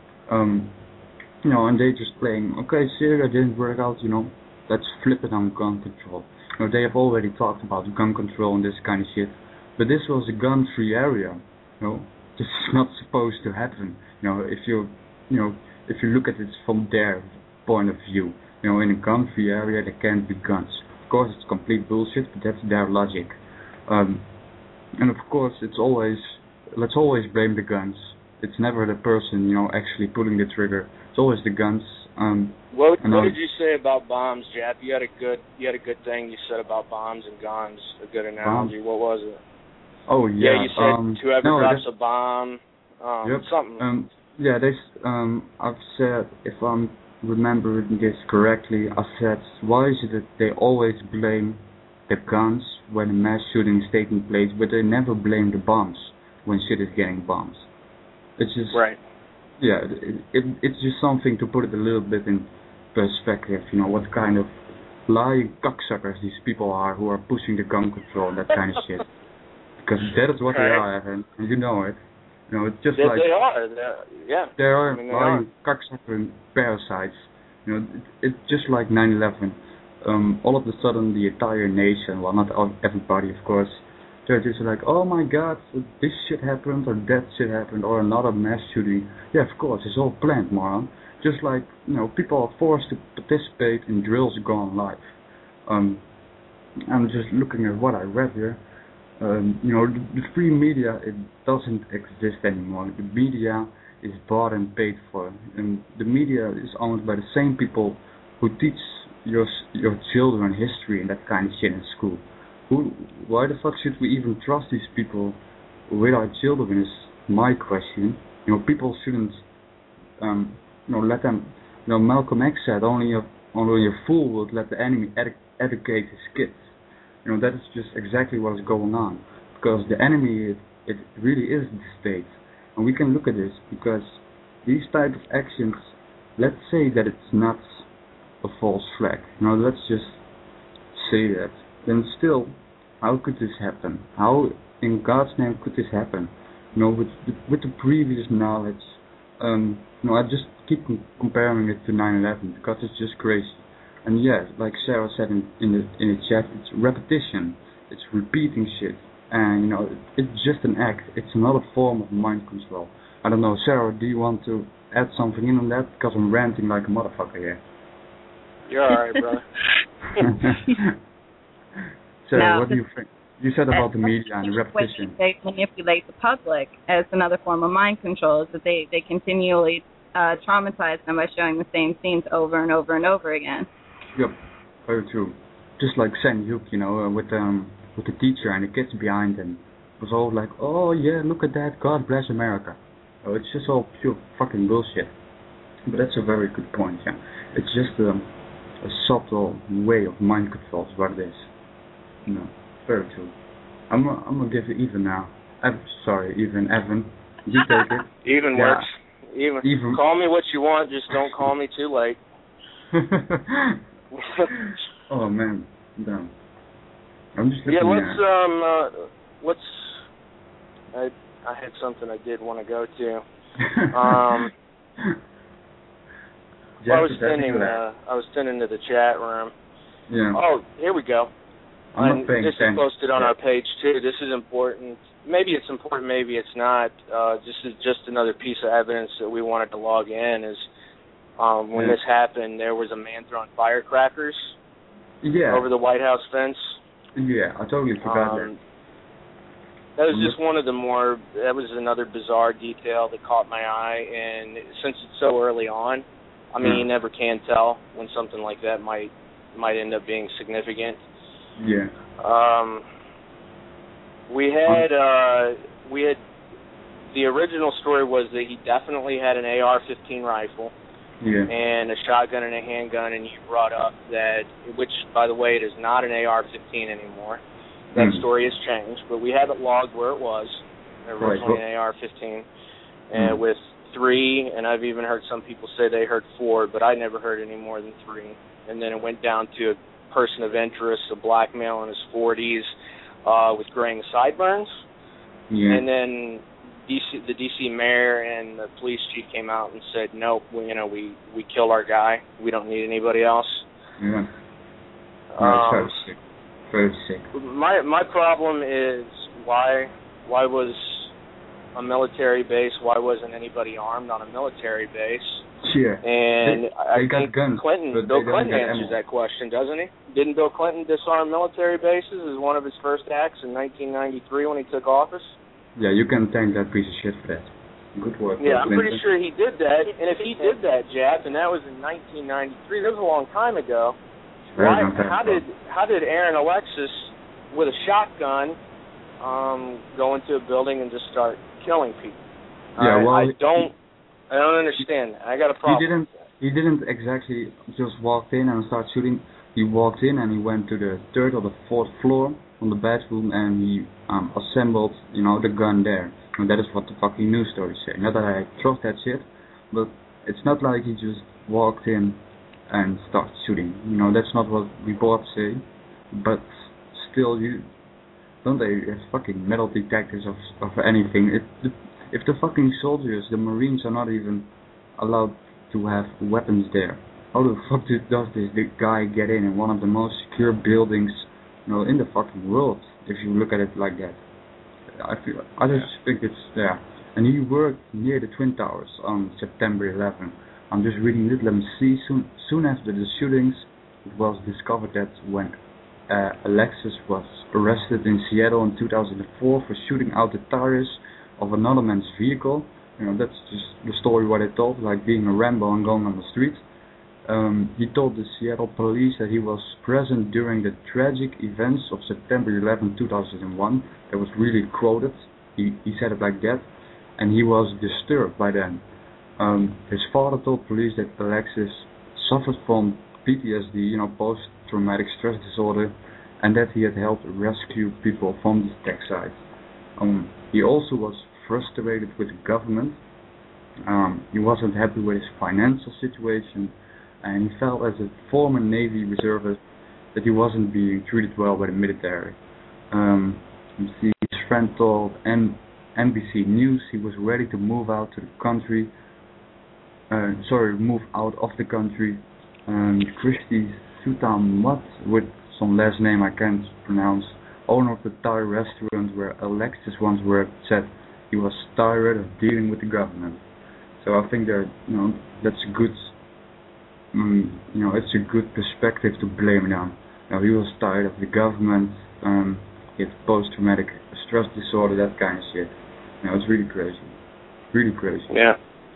Um, you know, and they just playing. Okay, Syria didn't work out. You know, let's flip it on gun control. You know, they have already talked about gun control and this kind of shit. But this was a gun-free area. You know, this is not supposed to happen. You know, if you, you know, if you look at it from their point of view. You know, in a gun-free area there can't be guns. Of course, it's complete bullshit, but that's their logic. Um, and of course, it's always, let's always blame the guns. It's never the person, you know, actually pulling the trigger. It's always the guns. Um, what and, what um, did you say about bombs, Jap? You had a good, you had a good thing you said about bombs and guns. A good analogy. Bombs? What was it? Oh yeah. Yeah, you said um, whoever no, drops a bomb, um, yep, something. Um, yeah, they. Um, I've said, if I'm remembering this correctly, I said, why is it that they always blame the guns when a mass shooting is taking place, but they never blame the bombs when shit is getting bombs? It's just right. Yeah, it, it, it's just something to put it a little bit in perspective. You know, what kind of lying cocksuckers these people are who are pushing the gun control and that kind of shit. Because that is what right. they are, and, and you know it. You know, it's just yeah, like they are. They're, yeah. They are I mean, they lying are. cocksucker parasites. You know, it, it's just like nine eleven. Um, all of a sudden, the entire nation, well, not all, everybody, of course, they're just like, oh my God, this shit happened, or that shit happened, or another mass shooting. Yeah, of course, it's all planned, moron. Just like, you know, people are forced to participate in drills gone live. Um, I'm just looking at what I read here. Um, you know, the, the free media, it doesn't exist anymore. The media is bought and paid for, and the media is owned by the same people who teach your your children history and that kind of shit in school. Who, why the fuck should we even trust these people with our children is my question. You know, people shouldn't, um, you know, let them. You know, Malcolm X said only a only a fool would let the enemy edu- educate his kids. You know, that is just exactly what is going on. Because the enemy, it, it really is the state. And we can look at this because these type of actions, let's say that it's not a false flag. You know, let's just say that. Then still, how could this happen? How, in God's name, could this happen? You know, with the, with the previous knowledge, um, you know, I just keep comparing it to nine eleven because it's just crazy. And yeah, like Sarah said in, in the in the chat, it's repetition, it's repeating shit, and you know, it, it's just an act. It's another form of mind control. I don't know, Sarah, do you want to add something in on that? Because I'm ranting like a motherfucker here. You're alright, brother. Sarah, No, what do you think? You said about the media and the repetition. They manipulate the public as another form of mind control, is that they, they continually uh, traumatize them by showing the same scenes over and over and over again. Yep, very true. Just like Sandy Hook, you know, uh, with um with the teacher and the kids behind him. It was all like, oh yeah, look at that, God bless America. Oh, it's just all pure fucking bullshit. But that's a very good point, yeah. It's just um, a subtle way of mind control is what it is. You know, very true. I'm I'm gonna give it even now. I'm sorry, even Evan. You take it. Even yeah. works. Even, Even call me what you want, just don't call me too late. Oh man, no. I'm just yeah, looking let's at. um, uh, let's. I I had something I did want to go to. Um, well, I was sending. Uh, I was sending to the chat room. Yeah. Oh, here we go. I'm and not this attention. is posted on yeah. our page too. This is important. Maybe it's important, maybe it's not. Uh, this is just another piece of evidence that we wanted to log in. Is um, when yeah. this happened, there was a man throwing firecrackers yeah. over the White House fence. Yeah, I totally forgot um, that. That was just one of the more. That was another bizarre detail that caught my eye, and since it's so early on, I mean, yeah. you never can tell when something like that might might end up being significant. Yeah. Um, we had uh, we had the original story was that he definitely had an A R fifteen rifle, yeah. and a shotgun and a handgun, and you brought up that, which by the way, it is not an A R fifteen anymore. That mm. story has changed, but we have it logged where it was originally right. an A R fifteen, and mm. with three, and I've even heard some people say they heard four, but I never heard any more than three. And then it went down to a person of interest, a black male in his forties, uh, with graying sideburns. Yeah. And then D C, the D C mayor and the police chief came out and said, nope, we, you know, we, we killed our guy. We don't need anybody else. Yeah. Um, no, very sick. Very sick. My my problem is why why was a military base? Why wasn't anybody armed on a military base? Yeah. And they, I they think guns, Clinton, Bill Clinton answers that question, doesn't he? Didn't Bill Clinton disarm military bases as one of his first acts in nineteen ninety-three when he took office? Yeah, you can thank that piece of shit for that. Good work. Yeah, I'm Clinton. pretty sure he did that. And if he did that, Jap, and that was in nineteen ninety-three, that was a long time ago. Why? How did how did Aaron Alexis, with a shotgun, um, go into a building and just start killing people? Yeah, I, well, I don't. I don't understand that. I got a problem. He didn't. He didn't exactly just walk in and start shooting. He walked in and he went to the third or the fourth floor on the bedroom and he um, assembled, you know, the gun there. And that is what the fucking news stories say. Not that I trust that shit, but it's not like he just walked in and started shooting. You know, that's not what reports say. But still, you don't they have fucking metal detectors of of anything? It, the, If the fucking soldiers, the Marines, are not even allowed to have weapons there, how the fuck does this the guy get in in one of the most secure buildings, you know, in the fucking world? If you look at it like that, I feel I just yeah. think it's yeah. And he worked near the Twin Towers on September eleventh. I'm just reading it. Let me see. Soon, soon after the shootings, it was discovered that when uh, Alexis was arrested in Seattle in two thousand four for shooting out the tires of another man's vehicle, you know, that's just the story what I told, like being a Rambo and going on the street. Um, he told the Seattle police that he was present during the tragic events of September eleventh, two thousand one. That was really quoted. He, he said it like that, and he was disturbed by them. Um, his father told police that Alexis suffered from P T S D, you know, post-traumatic stress disorder, and that he had helped rescue people from the tech site. Um, he also was frustrated with the government. Um, he wasn't happy with his financial situation, and he felt as a former Navy reservist that he wasn't being treated well by the military. Um, his friend told N B C News he was ready to move out to the country. Uh, sorry, move out of the country. Um, Christy Sutamwat, with some last name I can't pronounce, owner of the Thai restaurant where Alexis once worked, said he was tired of dealing with the government. So I think that, you know, that's a good, um, you know, it's a good perspective to blame it on. You know, he was tired of the government. Um, he had post-traumatic stress disorder, that kind of shit. You know, it's really crazy, really crazy. Yeah.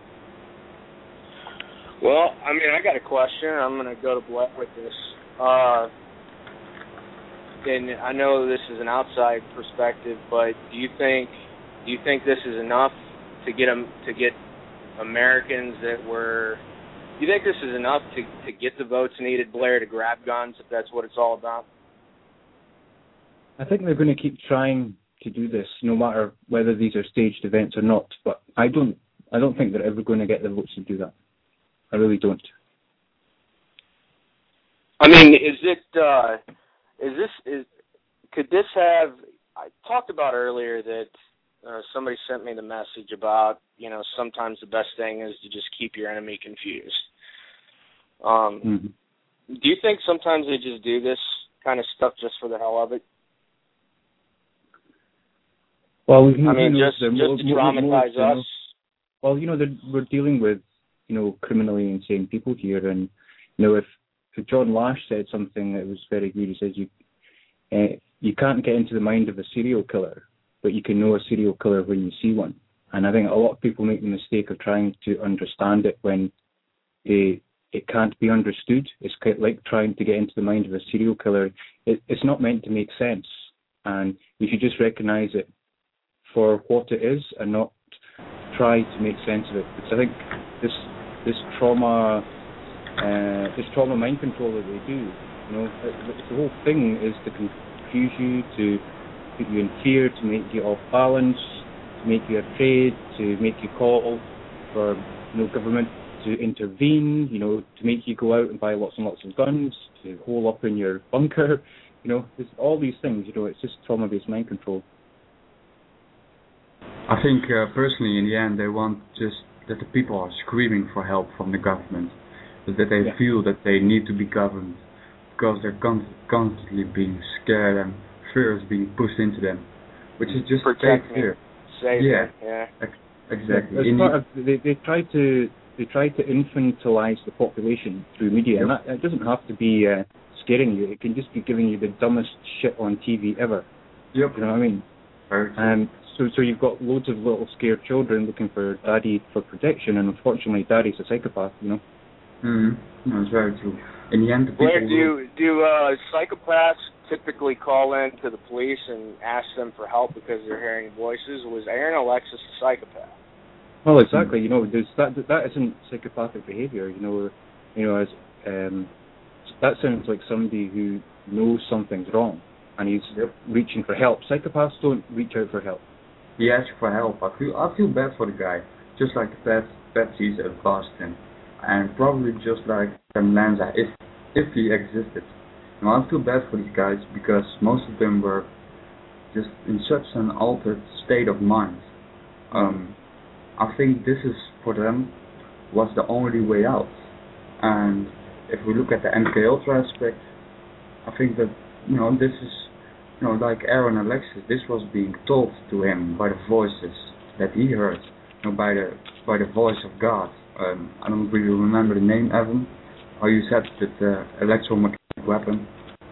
Well, I mean, I got a question. I'm going to go to Black with this. Uh, and I know this is an outside perspective, but do you think do you think this is enough to get them to get Americans that were? Do you think this is enough to to get the votes needed, Blair, to grab guns, if that's what it's all about? I think they're going to keep trying to do this, no matter whether these are staged events or not. But I don't I don't think they're ever going to get the votes to do that. I really don't. I mean, is it, uh, is this, is, could this have, I talked about earlier that uh, somebody sent me the message about, you know, sometimes the best thing is to just keep your enemy confused. Um, mm-hmm. Do you think sometimes they just do this kind of stuff just for the hell of it? Well, you know, I mean, you know, just, just to traumatize more, us. Know, well, you know, we're dealing with, you know, criminally insane people here, and, you know, if, if John Lash said something that was very good, he says you uh, you can't get into the mind of a serial killer, but you can know a serial killer when you see one. And I think a lot of people make the mistake of trying to understand it when they, it can't be understood. It's kind of like trying to get into the mind of a serial killer. It, it's not meant to make sense, and you should just recognize it for what it is and not try to make sense of it. Because I think this this trauma, uh, this trauma mind control that they do, you know, the whole thing is to confuse you, to put you in fear, to make you off balance, to make you afraid, to make you call for, you know, government to intervene, you know, to make you go out and buy lots and lots of guns, to hole up in your bunker, you know, it's all these things, you know, it's just trauma-based mind control. I think uh, personally, in the end, they want just that the people are screaming for help from the government, that they yeah. feel that they need to be governed because they're con- constantly being scared and fear is being pushed into them, which is just protect fake fear. Save yeah, me. yeah, Ex- exactly. Yeah, part of, they they try to they try to infantilize the population through media, yep. and that it doesn't have to be uh, scaring you. It can just be giving you the dumbest shit on T V ever. Yep. You know what I mean? Very true. Um, so so you've got loads of little scared children looking for daddy for protection, and unfortunately, daddy's a psychopath. You know. Mm-hmm. No, it's very true. In the end, the people Blair, do you, do uh, psychopaths typically call in to the police and ask them for help because they're hearing voices? Was Aaron Alexis a psychopath? Well, exactly. You know, there's, that that isn't psychopathic behavior. You know, you know, as um, that sounds like somebody who knows something's wrong and he's yep. reaching for help. Psychopaths don't reach out for help. He asks for help. I feel I feel bad for the guy, just like the Pet Pepsi's at Boston, and probably just like Sam Lanza, if if he existed. You know, I feel bad for these guys because most of them were just in such an altered state of mind. Um, I think this is for them was the only way out. And if we look at the M K Ultra aspect, I think that you know this is you know like Aaron Alexis, this was being told to him by the voices that he heard, you know, by the by the voice of God. Um, I don't really remember the name, Evan. How you said that uh, electromagnetic weapon.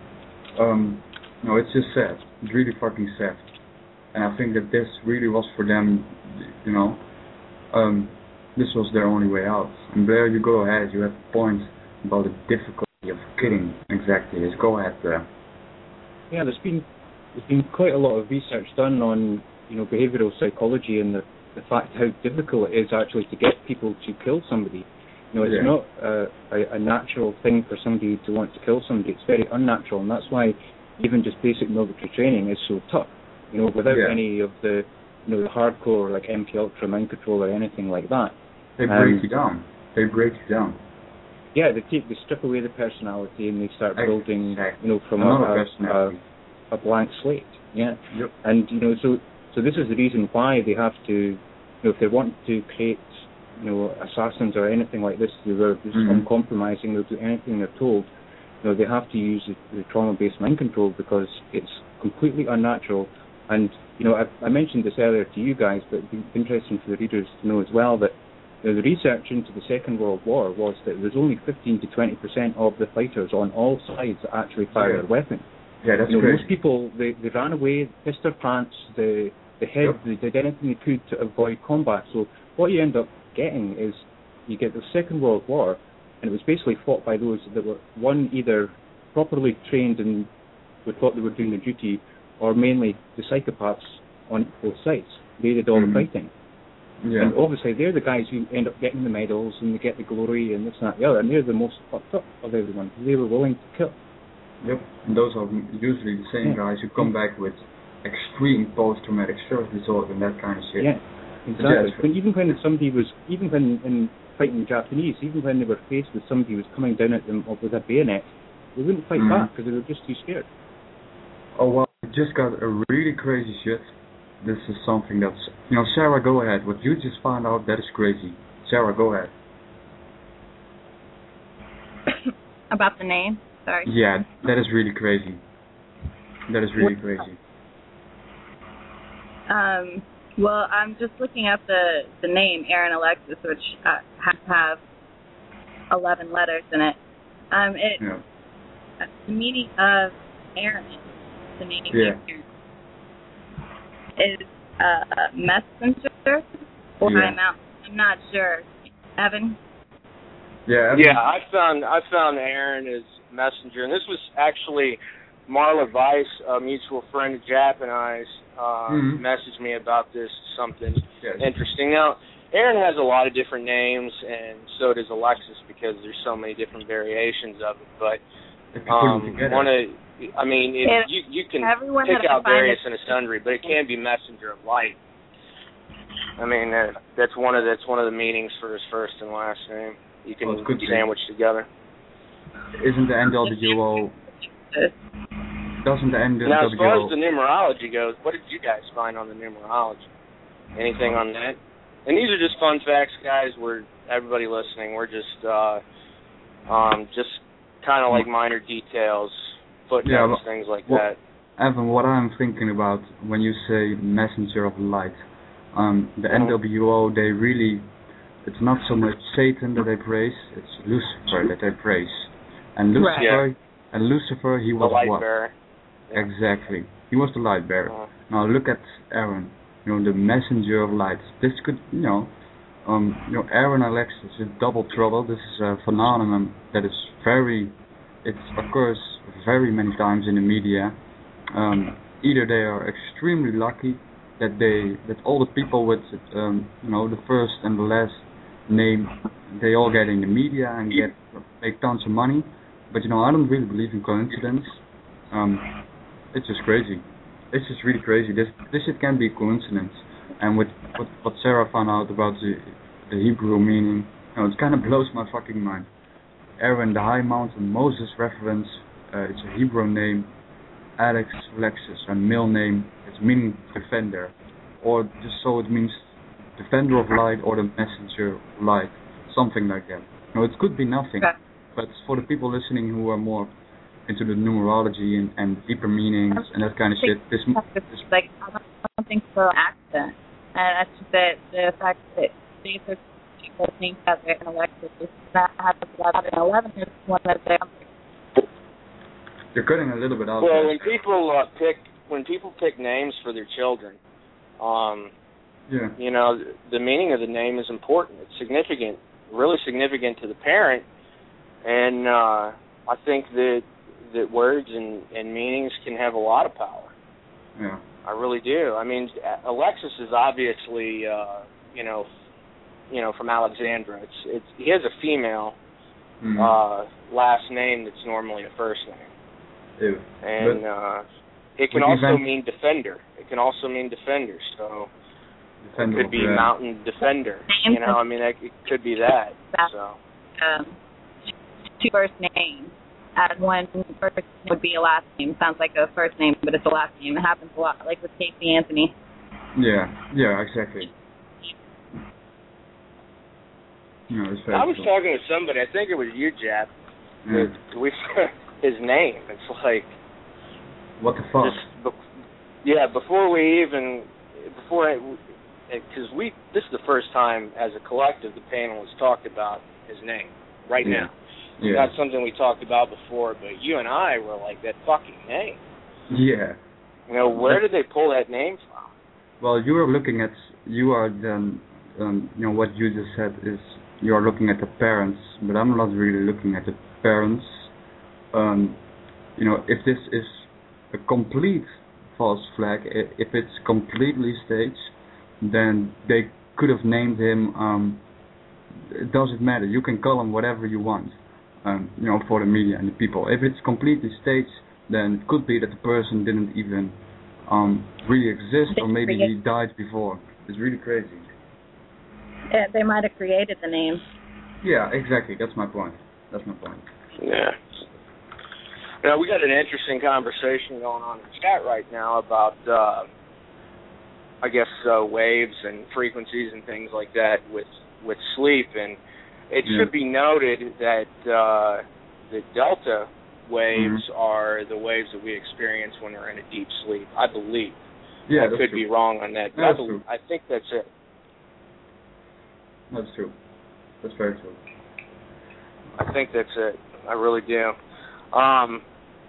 Um, no, it's just sad. It's really fucking sad. And I think that this really was for them, you know, um, this was their only way out. And Blair, you go ahead. You have a point about the difficulty of killing. Exactly. Just go ahead there. Yeah, there's been there's been quite a lot of research done on you know behavioral psychology and the the fact how difficult it is actually to get people to kill somebody. You know, it's yeah. not uh, a, a natural thing for somebody to want to kill somebody. It's very unnatural, and that's why even just basic military training is so tough. You know, without yeah. any of the, you know, the hardcore like M K Ultra mind control or anything like that. They break um, you down. They break you down. Yeah, they take, they strip away the personality and they start building, exactly. you know, from Another a, a, a blank slate. Yeah. Yep. And you know, so so this is the reason why they have to, you know, if they want to create, you know, assassins or anything like this, they're just mm-hmm. uncompromising. They'll do anything they're told. You know, they have to use the, the trauma-based mind control because it's completely unnatural. And you know, I, I mentioned this earlier to you guys, but it'd be interesting for the readers to know as well that you know, the research into the Second World War was that there's only fifteen to twenty percent of the fighters on all sides that actually fire yeah. a weapon. Yeah, that's you know, great. Most people they, they ran away, pissed their pants, they they hid, yep. they did anything they could to avoid combat. So what you end up getting is you get the Second World War, and it was basically fought by those that were one either properly trained and who thought they were doing their duty, or mainly the psychopaths on both sides. They did all mm-hmm. the fighting. Yeah. And obviously they're the guys who end up getting the medals and they get the glory and this and that and the other, and they're the most fucked up of everyone. They were willing to kill. Yep, and those are usually the same yeah. guys who come back with extreme post-traumatic stress disorder and that kind of shit. Yeah. Exactly. Yeah, when, even when somebody was, even when in fighting Japanese, even when they were faced with somebody who was coming down at them with a bayonet, they wouldn't fight mm-hmm. back because they were just too scared. Oh well, we just got a really crazy shit. This is something that's, you know, Sarah, go ahead. What you just found out, that is crazy. Sarah, go ahead. About the name? Sorry. Yeah, that is really crazy. That is really crazy. Um, well, I'm just looking up the, the name, Aaron Alexis, which uh, has to have eleven letters in it. Um, it yeah. uh, the meaning of Aaron, the meaning yeah. of Aaron, is uh, messenger or yeah. high mountain. I'm not sure. Evan? Yeah, Evan. Yeah, I found I found Aaron as messenger, and this was actually Marla Weiss, a mutual friend of Jap and I's, uh, mm-hmm. messaged me about this, something yes. interesting. Now, Aaron has a lot of different names, and so does Alexis, because there's so many different variations of it. But um, one of, I mean, it, yeah, you you can everyone pick out various it. and a sundry, but it can be messenger of light. I mean, uh, that's one of that's one of the meanings for his first and last name. You can well, sandwich together. Isn't the N W O? Doesn't the N W O? Now, as far as the numerology goes, what did you guys find on the numerology? Anything on that? And these are just fun facts, guys. We're everybody listening. We're just, uh, um, just kind of like minor details, footnotes, yeah, well, things like well, that. Evan, what I'm thinking about when you say messenger of light, um, the mm-hmm. N W O, they really, it's not so much Satan that they praise, it's Lucifer that they praise. And Lucifer, right. and Lucifer, he was the light what? Bearer. Yeah. Exactly. He was the light bearer. Uh-huh. Now look at Aaron, you know, the messenger of light. This could, you know, um, you know, Aaron Alexis is double trouble. This is a phenomenon that is very, it occurs very many times in the media. Um, either they are extremely lucky that they, that all the people with, um, you know, the first and the last name, they all get in the media and get make tons of money. But you know, I don't really believe in coincidence. Um, it's just crazy. It's just really crazy. This this shit can be a coincidence. And with what, what Sarah found out about the the Hebrew meaning, you know, it kind of blows my fucking mind. Aaron, the high mountain, Moses reference. Uh, it's a Hebrew name. Alex, Alexis, a male name. It's meaning defender, or just so it means defender of light or the messenger of light, something like that. You know, it could be nothing. Okay. But for the people listening who are more into the numerology and, and deeper meanings and that kind of shit, this, this like I don't think for accident, and that's just that the fact that these are people think that they're an Alexis is that has eleven. Eleven is one that they. You're cutting a little bit out. Well, there. when people uh, pick when people pick names for their children, um, yeah, you know, the meaning of the name is important. It's significant, really significant to the parent. And uh, I think that that words and, and meanings can have a lot of power. Yeah, I really do. I mean, Alexis is obviously, uh, you know, you know, from Alexandra. It's it's he has a female mm-hmm. uh, last name that's normally a first name. Ew. And but uh, it can also event- mean defender. It can also mean defender. So defender it could be yeah. mountain defender. You know, I mean, it, it could be that. So. Um, two first names, and one first would be a last name. Sounds like a first name, but it's a last name. It happens a lot, like with Casey Anthony. Yeah, yeah, exactly. No, it's I was cool. talking with somebody, I think it was you, Jap, yeah. that we his name. It's like what the fuck? Just, be, yeah, before we even before because we this is the first time as a collective the panel has talked about his name right yeah. now. It's yeah. not something we talked about before, but you and I were like, that fucking name. Yeah. You know, where did they pull that name from? Well, you are looking at you are then um, you know what you just said is you are looking at the parents, but I'm not really looking at the parents. Um, you know, if this is a complete false flag, if it's completely staged, then they could have named him. Um, it doesn't matter. You can call him whatever you want. Um, you know, for the media and the people. If it's completely staged, then it could be that the person didn't even um, really exist, or maybe he died before. It's really crazy. Yeah, they might have created the name. Yeah, exactly. That's my point. That's my point. Yeah. Now, we got an interesting conversation going on in the chat right now about, uh, I guess, uh, waves and frequencies and things like that with with sleep. And it yeah. should be noted that uh, the delta waves mm-hmm. are the waves that we experience when we're in a deep sleep, I believe. Yeah, I could true. be wrong on that. But That's I, believe, true. I think that's it. That's true. That's very true. I think that's it. I really do. Um,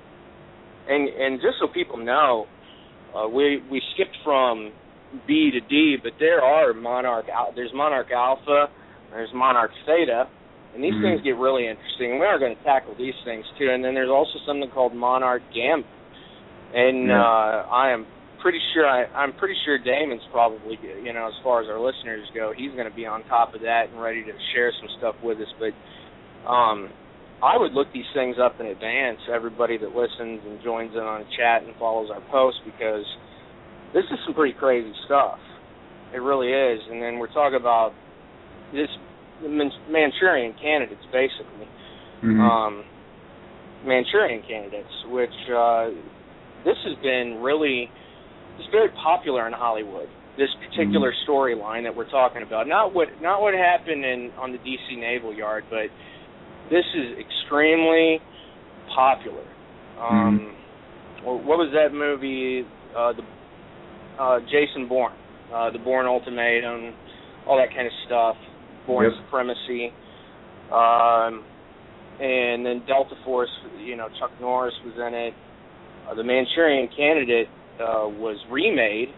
and and just so people know, uh, we we skipped from B to D, but there are Monarch. There's Monarch Alpha. There's Monarch Theta, and these mm-hmm. things get really interesting. And we are going to tackle these things too. And then there's also something called Monarch Gamma. And yeah. uh, I am pretty sure I, I'm pretty sure Damon's probably, you know, as far as our listeners go, he's going to be on top of that and ready to share some stuff with us. But um, I would look these things up in advance, everybody that listens and joins in on a chat and follows our posts, because this is some pretty crazy stuff. It really is. And then we're talking about this Manchurian candidates, basically. Mm-hmm. Um, Manchurian candidates, which uh, this has been really, it's very popular in Hollywood. This particular mm-hmm. storyline that we're talking about, not what not what happened in on the D C Naval Yard, but this is extremely popular. Um, mm-hmm. What was that movie? Uh, the uh, Jason Bourne, uh, the Bourne Ultimatum, all that kind of stuff. Bourne yep. Supremacy, um, and then Delta Force. You know, Chuck Norris was in it. Uh, the Manchurian Candidate uh, was remade,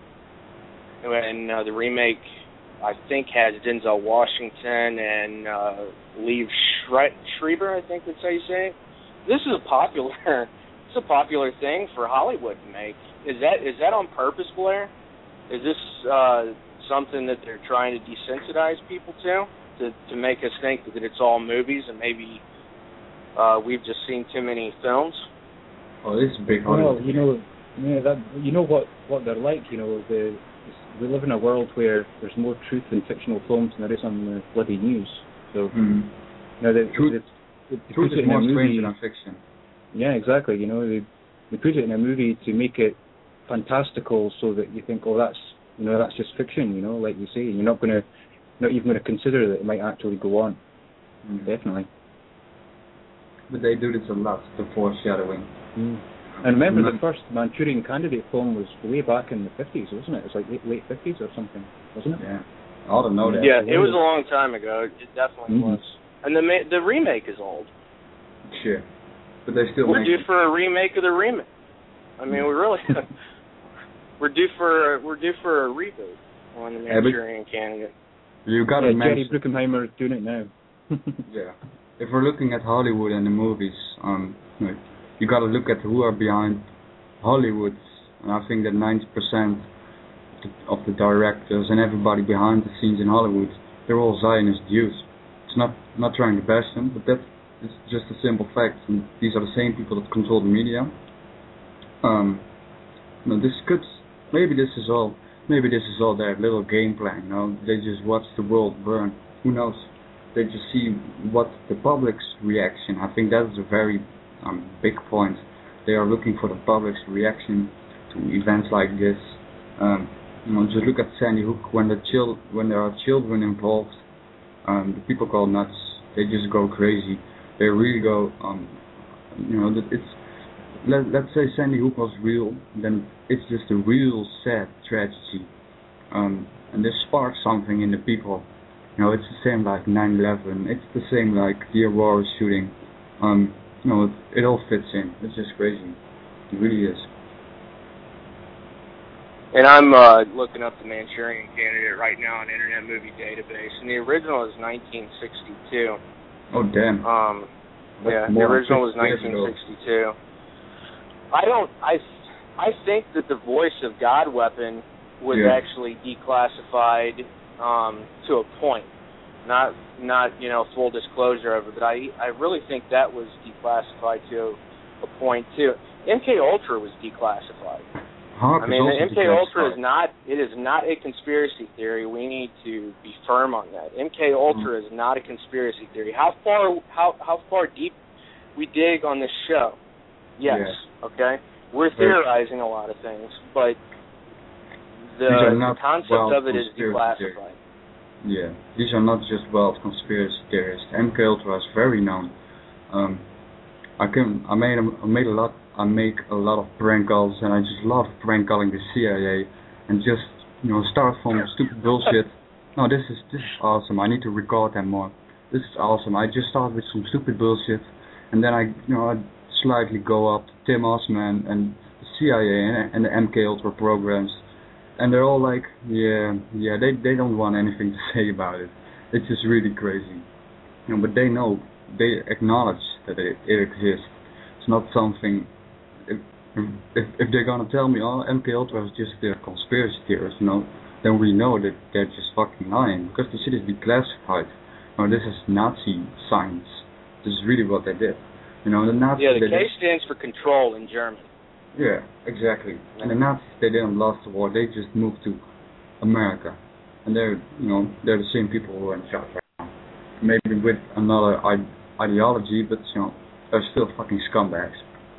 and uh, the remake, I think, has Denzel Washington and uh, Liev Schre- Schreiber. I think that's how you say it. This is a popular, it's a popular thing for Hollywood to make. Is that is that on purpose, Blair? Is this uh, something that they're trying to desensitize people to, to, to make us think that it's all movies and maybe uh, we've just seen too many films? Oh, this is big. Well, you know, yeah, that you know what, what they're like. You know, the, we live in a world where there's more truth in fictional films than there is on the bloody news. So, mm-hmm. you know, they, truth, they, they truth put is it in more a movie, strange than fiction. Yeah, exactly. You know, they they put it in a movie to make it fantastical, so that you think, oh, that's you know, that's just fiction. You know, like you say, you're not going to, not even going to consider that it might actually go on. Mm. Definitely. But they do this a lot, the foreshadowing. Mm. And remember, mm-hmm. the first Manchurian Candidate film was way back in the fifties, wasn't it? It was like late, late fifties or something, wasn't it? Yeah. I don't know that. Yeah, it was a long time ago. It definitely mm-hmm. was. And the ma- the remake is old. Sure. But they still We're make due it. for a remake of the remake. I mean, we really we're due for we're due for a reboot on the Manchurian yeah, Candidate. You got to yeah, Jerry Bruckheimer is doing it now. Yeah. If we're looking at Hollywood and the movies, um, like, you got to look at who are behind Hollywood, and I think that ninety percent of the directors and everybody behind the scenes in Hollywood, they're all Zionist Jews. It's not not trying to bash them, but that's it's just a simple fact. And these are the same people that control the media. Um, you know, this could maybe this is all maybe this is all their little game plan. You know, they just watch the world burn. Who knows? They just see what the public's reaction. I think that is a very um, big point. They are looking for the public's reaction to events like this. Um, you know, just look at Sandy Hook. When the chil- when there are children involved, um, the people go nuts. They just go crazy. They really go. Um, you know, it's. Let, let's say Sandy Hook was real, then it's just a real sad tragedy. Um, and this sparks something in the people. You know, it's the same like nine eleven. It's the same like the Aurora shooting. Um, you know, it, it all fits in. It's just crazy. It really is. And I'm uh, looking up the Manchurian Candidate right now on Internet Movie Database, and the original is nineteen sixty-two. Oh damn. Um, yeah, the original was nineteen sixty-two. I don't. I I think that the Voice of God weapon was yeah. actually declassified um, to a point. Not not you know full disclosure of it, but I I really think that was declassified to a point too. M K Ultra was declassified. HAARP I mean, is the also M K the Ultra is not. It is not a conspiracy theory. We need to be firm on that. M K Ultra mm-hmm. is not a conspiracy theory. How far how how far deep we dig on this show? Yes. Yeah. Okay. We're theorizing a lot of things, but the, the concept of it is declassified. Yeah, these are not just wild conspiracy theories. M K Ultra is very known. Um, I can I made a, I made a lot. I make a lot of prank calls, and I just love prank calling the C I A, and just you know start from stupid bullshit. No, this is this is awesome. I need to record them more. This is awesome. I just start with some stupid bullshit, and then I you know I slightly go up to Tim Osman and the C I A and, and the M K Ultra programs, and they're all like, yeah, yeah, they they don't want anything to say about it. It's just really crazy, you know. But they know, they acknowledge that it, it exists. It's not something. If, if if they're gonna tell me, oh, M K Ultra is just a conspiracy theorist, you know, then we know that they're just fucking lying because the shit is declassified. You know, this is Nazi science. This is really what they did. You know, the Nazis. Yeah, the K did, stands for control in German. Yeah, exactly. And the Nazis, they didn't last the war. They just moved to America, and they're you know they're the same people who are in charge right now. Maybe with another ide- ideology, but you know they're still fucking scumbags.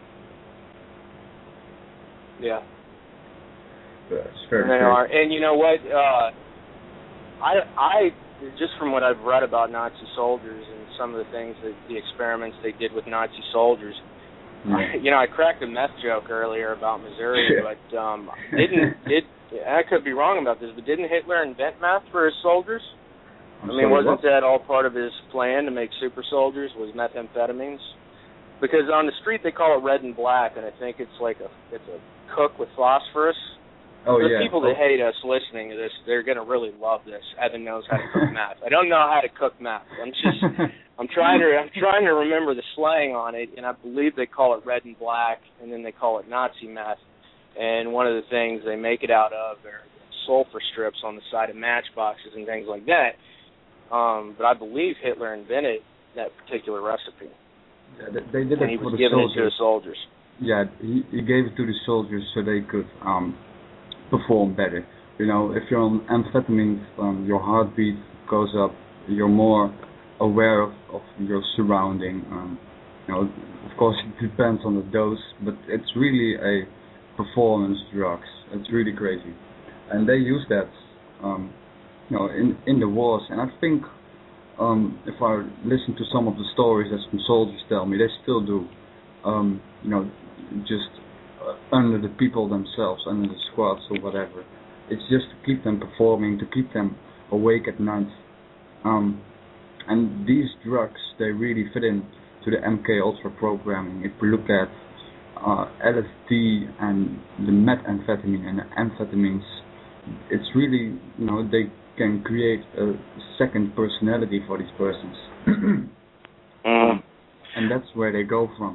Yeah. Yeah, it's very and they true. are, and you know what? Uh, I I just from what I've read about Nazi soldiers and some of the things that the experiments they did with Nazi soldiers. Yeah. I, you know, I cracked a meth joke earlier about Missouri, but um, didn't did I could be wrong about this, but didn't Hitler invent meth for his soldiers? I'm I mean, sorry, wasn't what? that all part of his plan to make super soldiers? Was methamphetamines? Because on the street they call it red and black, and I think it's like a it's a cook with phosphorus. Oh, For the yeah. people that hate us listening to this, they're gonna really love this. Evan knows how to cook meth. I don't know how to cook meth. I'm just I'm trying to I'm trying to remember the slang on it, and I believe they call it red and black, and then they call it Nazi meth. And one of the things they make it out of are sulfur strips on the side of matchboxes and things like that. Um, but I believe Hitler invented that particular recipe. Yeah, they, they did and it he for was the giving soldiers. it to the soldiers. Yeah, he, he gave it to the soldiers so they could um, perform better. You know, if you're on amphetamines, um, your heartbeat goes up. You're more aware of, of your surrounding. Um, you know, of course, it depends on the dose, but it's really a performance drugs. It's really crazy, and they use that, um, you know, in in the wars. And I think, um, if I listen to some of the stories that some soldiers tell me, they still do. Um, you know, just uh, under the people themselves, under the squads or whatever. It's just to keep them performing, to keep them awake at night. Um, and these drugs, they really fit in to the M K Ultra programming. If we look at uh, L S D and the methamphetamine and the amphetamines, it's really, you know, they can create a second personality for these persons. mm. And that's where they go from.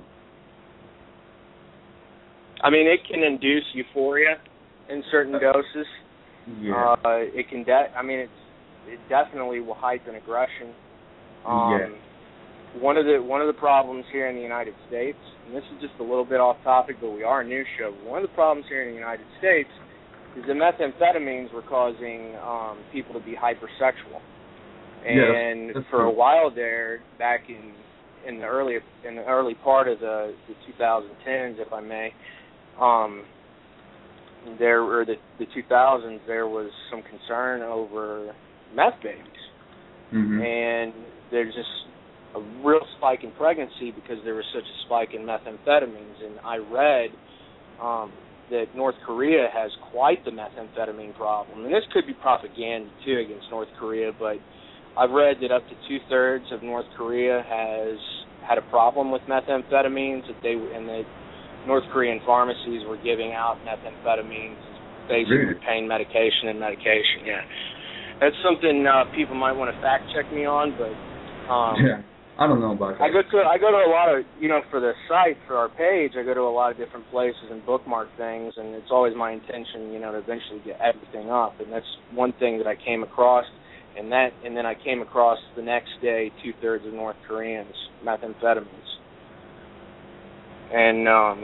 I mean, it can induce euphoria in certain doses. Yeah. Uh, it can. De- I mean, it's it definitely will heighten aggression. Um, yeah. One of the one of the problems here in the United States, and this is just a little bit off topic, but we are a news show. But one of the problems here in the United States is that methamphetamines were causing um, people to be hypersexual. And yeah, that's for true. a while there, back in in the early in the early part of the, the twenty tens, if I may. Um, there or the the two thousands, there was some concern over meth babies, mm-hmm. and there's just a real spike in pregnancy because there was such a spike in methamphetamines. And I read um, that North Korea has quite the methamphetamine problem, and this could be propaganda too against North Korea, but I've read that up to two thirds of North Korea has had a problem with methamphetamines, that they and that North Korean pharmacies were giving out methamphetamines, basically really? pain medication and medication. Yeah, that's something uh, people might want to fact check me on, but um, yeah, I don't know about that. I go to I go to a lot of you know for the site for our page. I go to a lot of different places and bookmark things, and it's always my intention you know to eventually get everything up. And that's one thing that I came across. And that, and then I came across the next day two thirds of North Koreans methamphetamines, and um,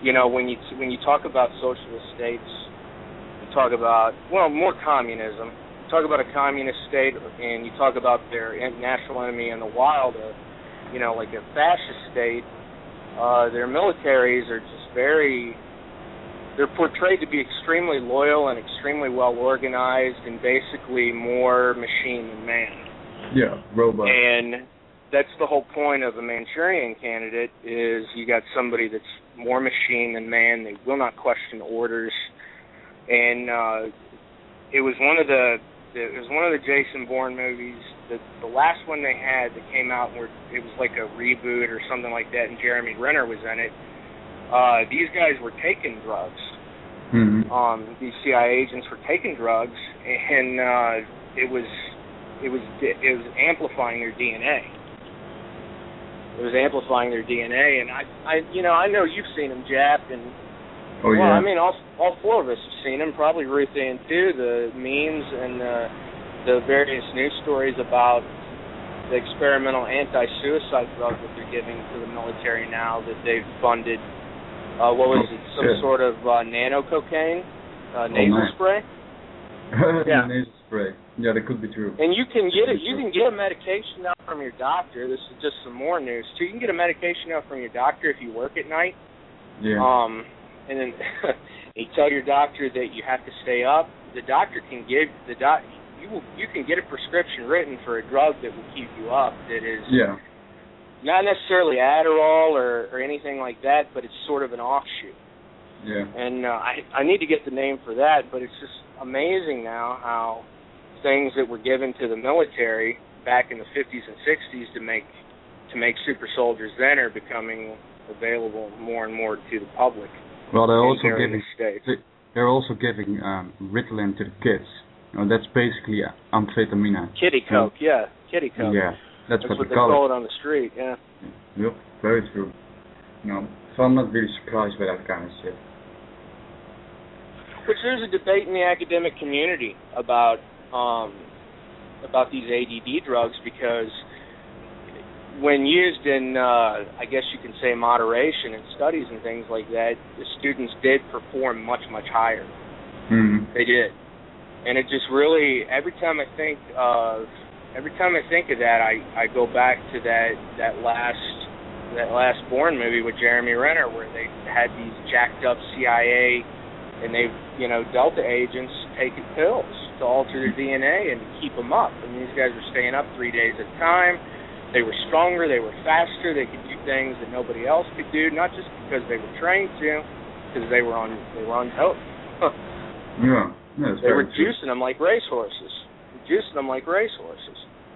you know, when you when you talk about socialist states, you talk about, well, more communism. You talk about a communist state, and you talk about their national enemy in the wild, uh, you know, like a fascist state. Uh, their militaries are just very, they're portrayed to be extremely loyal and extremely well organized and basically more machine than man. Yeah, robot. And that's the whole point of a Manchurian candidate, is you got somebody that's more machine than man. They will not question orders. And uh, it was one of the it was one of the Jason Bourne movies. The, the last one they had that came out where it was like a reboot or something like that, and Jeremy Renner was in it. Uh, these guys were taking drugs. Mm-hmm. Um, these C I A agents were taking drugs, and uh, it was it was it was amplifying their D N A. It was amplifying their D N A, and I, I, you know, I know you've seen them, Jap, and oh, well, yeah. I mean, all all four of us have seen them. Probably Ruth Ann too. The memes and the the various news stories about the experimental anti-suicide drug that they're giving to the military now that they've funded. Uh, what was it? Some yeah. sort of uh, nano cocaine, uh, nasal oh, spray. yeah, nasal spray. Yeah, that could be true. And you can get it. You can get a medication out from your doctor. This is just some more news too. You can get a medication out from your doctor if you work at night. Yeah. Um, and then you tell your doctor that you have to stay up. The doctor can give the doc. You will, you can get a prescription written for a drug that will keep you up. That is. Yeah. Not necessarily Adderall or, or anything like that, but it's sort of an offshoot. Yeah. And uh, I I need to get the name for that, but it's just amazing now how things that were given to the military back in the fifties and sixties to make to make super soldiers then are becoming available more and more to the public. Well, they're also giving States. they're also giving um, Ritalin to the kids. You know, that's basically amphetamine. Kitty coke, yeah, kitty coke. Yeah. That's, That's what, what they call, call it. it on the street, yeah. Yep, very true. No, so I'm not really surprised by that kind of shit. Which there's a debate in the academic community about um, about these A D D drugs, because when used in, uh, I guess you can say, moderation in studies and things like that, the students did perform much, much higher. Mm-hmm. They did. And it just really, every time I think of Every time I think of that, I, I go back to that, that last that last Bourne movie with Jeremy Renner, where they had these jacked up C I A and they, you know, Delta agents taking pills to alter their D N A and keep them up. And these guys were staying up three days at a time. They were stronger, they were faster, they could do things that nobody else could do, not just because they were trained to, because they were on they were on dope. yeah, yeah they were juicing them like racehorses. Juicing them like racehorses.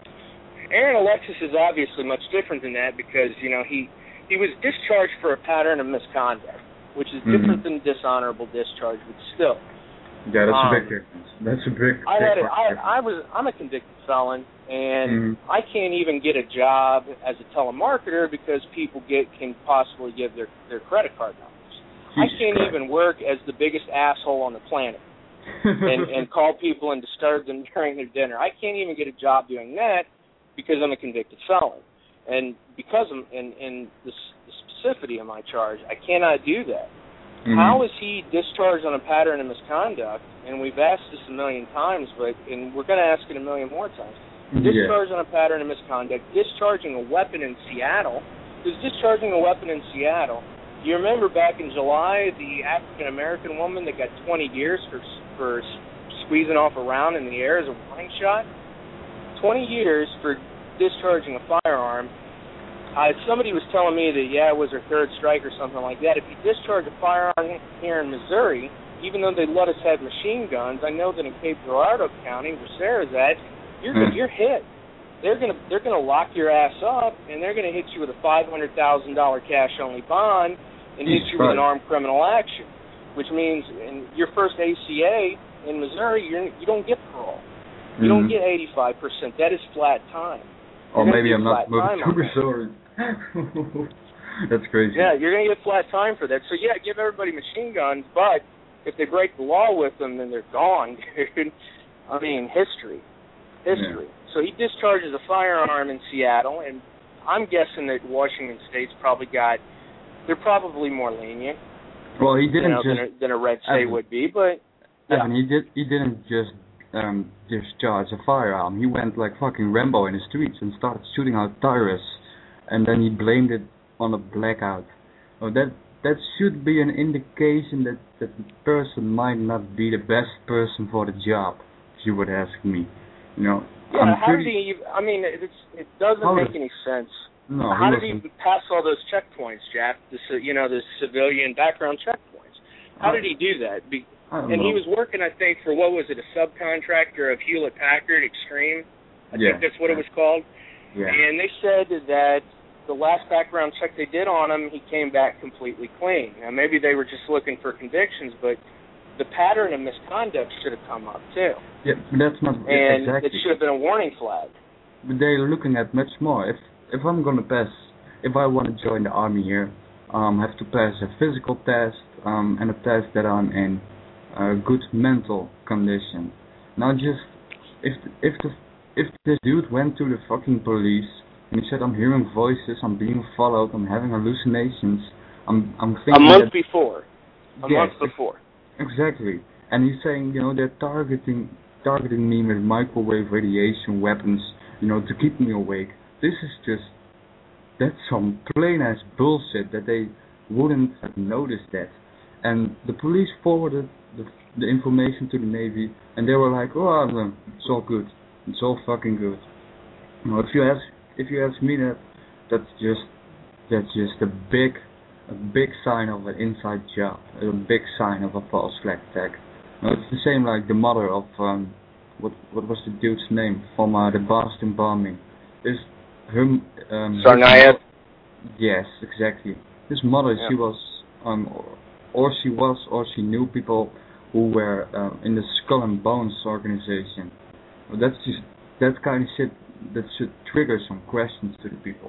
Aaron Alexis is obviously much different than that, because, you know, he he was discharged for a pattern of misconduct, which is mm-hmm. different than dishonorable discharge, but still. Yeah, that's um, a big difference. That's a big. I big had a, I, I was I'm a convicted felon, and mm-hmm. I can't even get a job as a telemarketer because people get can possibly give their their credit card numbers. Jesus I can't Christ. even work as the biggest asshole on the planet. and, and call people and disturb them during their dinner. I can't even get a job doing that because I'm a convicted felon. And because of in, in the, the specificity of my charge, I cannot do that. Mm-hmm. How is he discharged on a pattern of misconduct? And we've asked this a million times, but and we're going to ask it a million more times. Discharged yeah. on a pattern of misconduct, discharging a weapon in Seattle. He was discharging a weapon in Seattle. You remember back in July, the African-American woman that got twenty years for for squeezing off a round in the air as a warning shot? twenty years for discharging a firearm. Uh, somebody was telling me that, yeah, it was her third strike or something like that. If you discharge a firearm here in Missouri, even though they let us have machine guns, I know that in Cape Girardeau County, where Sarah's at, you're, mm. you're hit. They're gonna they're gonna lock your ass up, and they're gonna hit you with a five hundred thousand dollar cash only bond, and hit you with an armed criminal action, which means in your first A C A in Missouri, you're, you don't get parole. You mm-hmm. don't get eighty-five percent. That is flat time. Or you're maybe I'm not moving to Missouri. That's crazy. Yeah, you're going to get flat time for that. So, yeah, give everybody machine guns, but if they break the law with them, then they're gone, dude. I mean, history. History. Yeah. So he discharges a firearm in Seattle, and I'm guessing that Washington State's probably got, they're probably more lenient. Well, he didn't you know, just than, a, than a red state would be, but yeah. Evan, he did. He didn't just um, discharge a firearm. He went like fucking Rambo in the streets and started shooting out terrorists, and then he blamed it on a blackout. Oh, that that should be an indication that that the person might not be the best person for the job, if you would ask me. You know. Yeah. I'm how pretty, did he? I mean, it's, it doesn't make did, any sense. No. How he did he pass all those checkpoints, Jack? The you know the civilian background checkpoints. How I, did he do that? Be, I don't and know. he was working, I think, for what was it, a subcontractor of Hewlett Packard Extreme? I yeah. think that's what it was called. Yeah. And they said that the last background check they did on him, he came back completely clean. Now maybe they were just looking for convictions, but the pattern of misconduct should have come up too. Yeah, but that's not and exactly. it should have been a warning flag. But they're looking at much more. If if I'm gonna pass, if I want to join the army here, um, I have to pass a physical test, um, and a test that I'm in a good mental condition. Now, just if if the if this dude went to the fucking police and he said, I'm hearing voices, I'm being followed, I'm having hallucinations, I'm I'm thinking a month that, before, a yes, month before. Exactly, and he's saying, you know, they're targeting targeting me with microwave radiation weapons, you know, to keep me awake. This is just, that's some plain ass bullshit that they wouldn't have noticed that. And the police forwarded the, the information to the Navy, and they were like, oh, no, it's all good, it's all fucking good. You know, if you ask, if you ask me that, that's just, that's just a big, a big sign of an inside job, a big sign of a false flag attack. You know, it's the same like the mother of um, what what was the dude's name from uh, the Boston bombing? Is her um, Tsarnaev? Yes, exactly. His mother, yeah. she was um, or, or she was, or she knew people who were uh, in the Skull and Bones organization. Well, that's just that kind of shit that should trigger some questions to the people.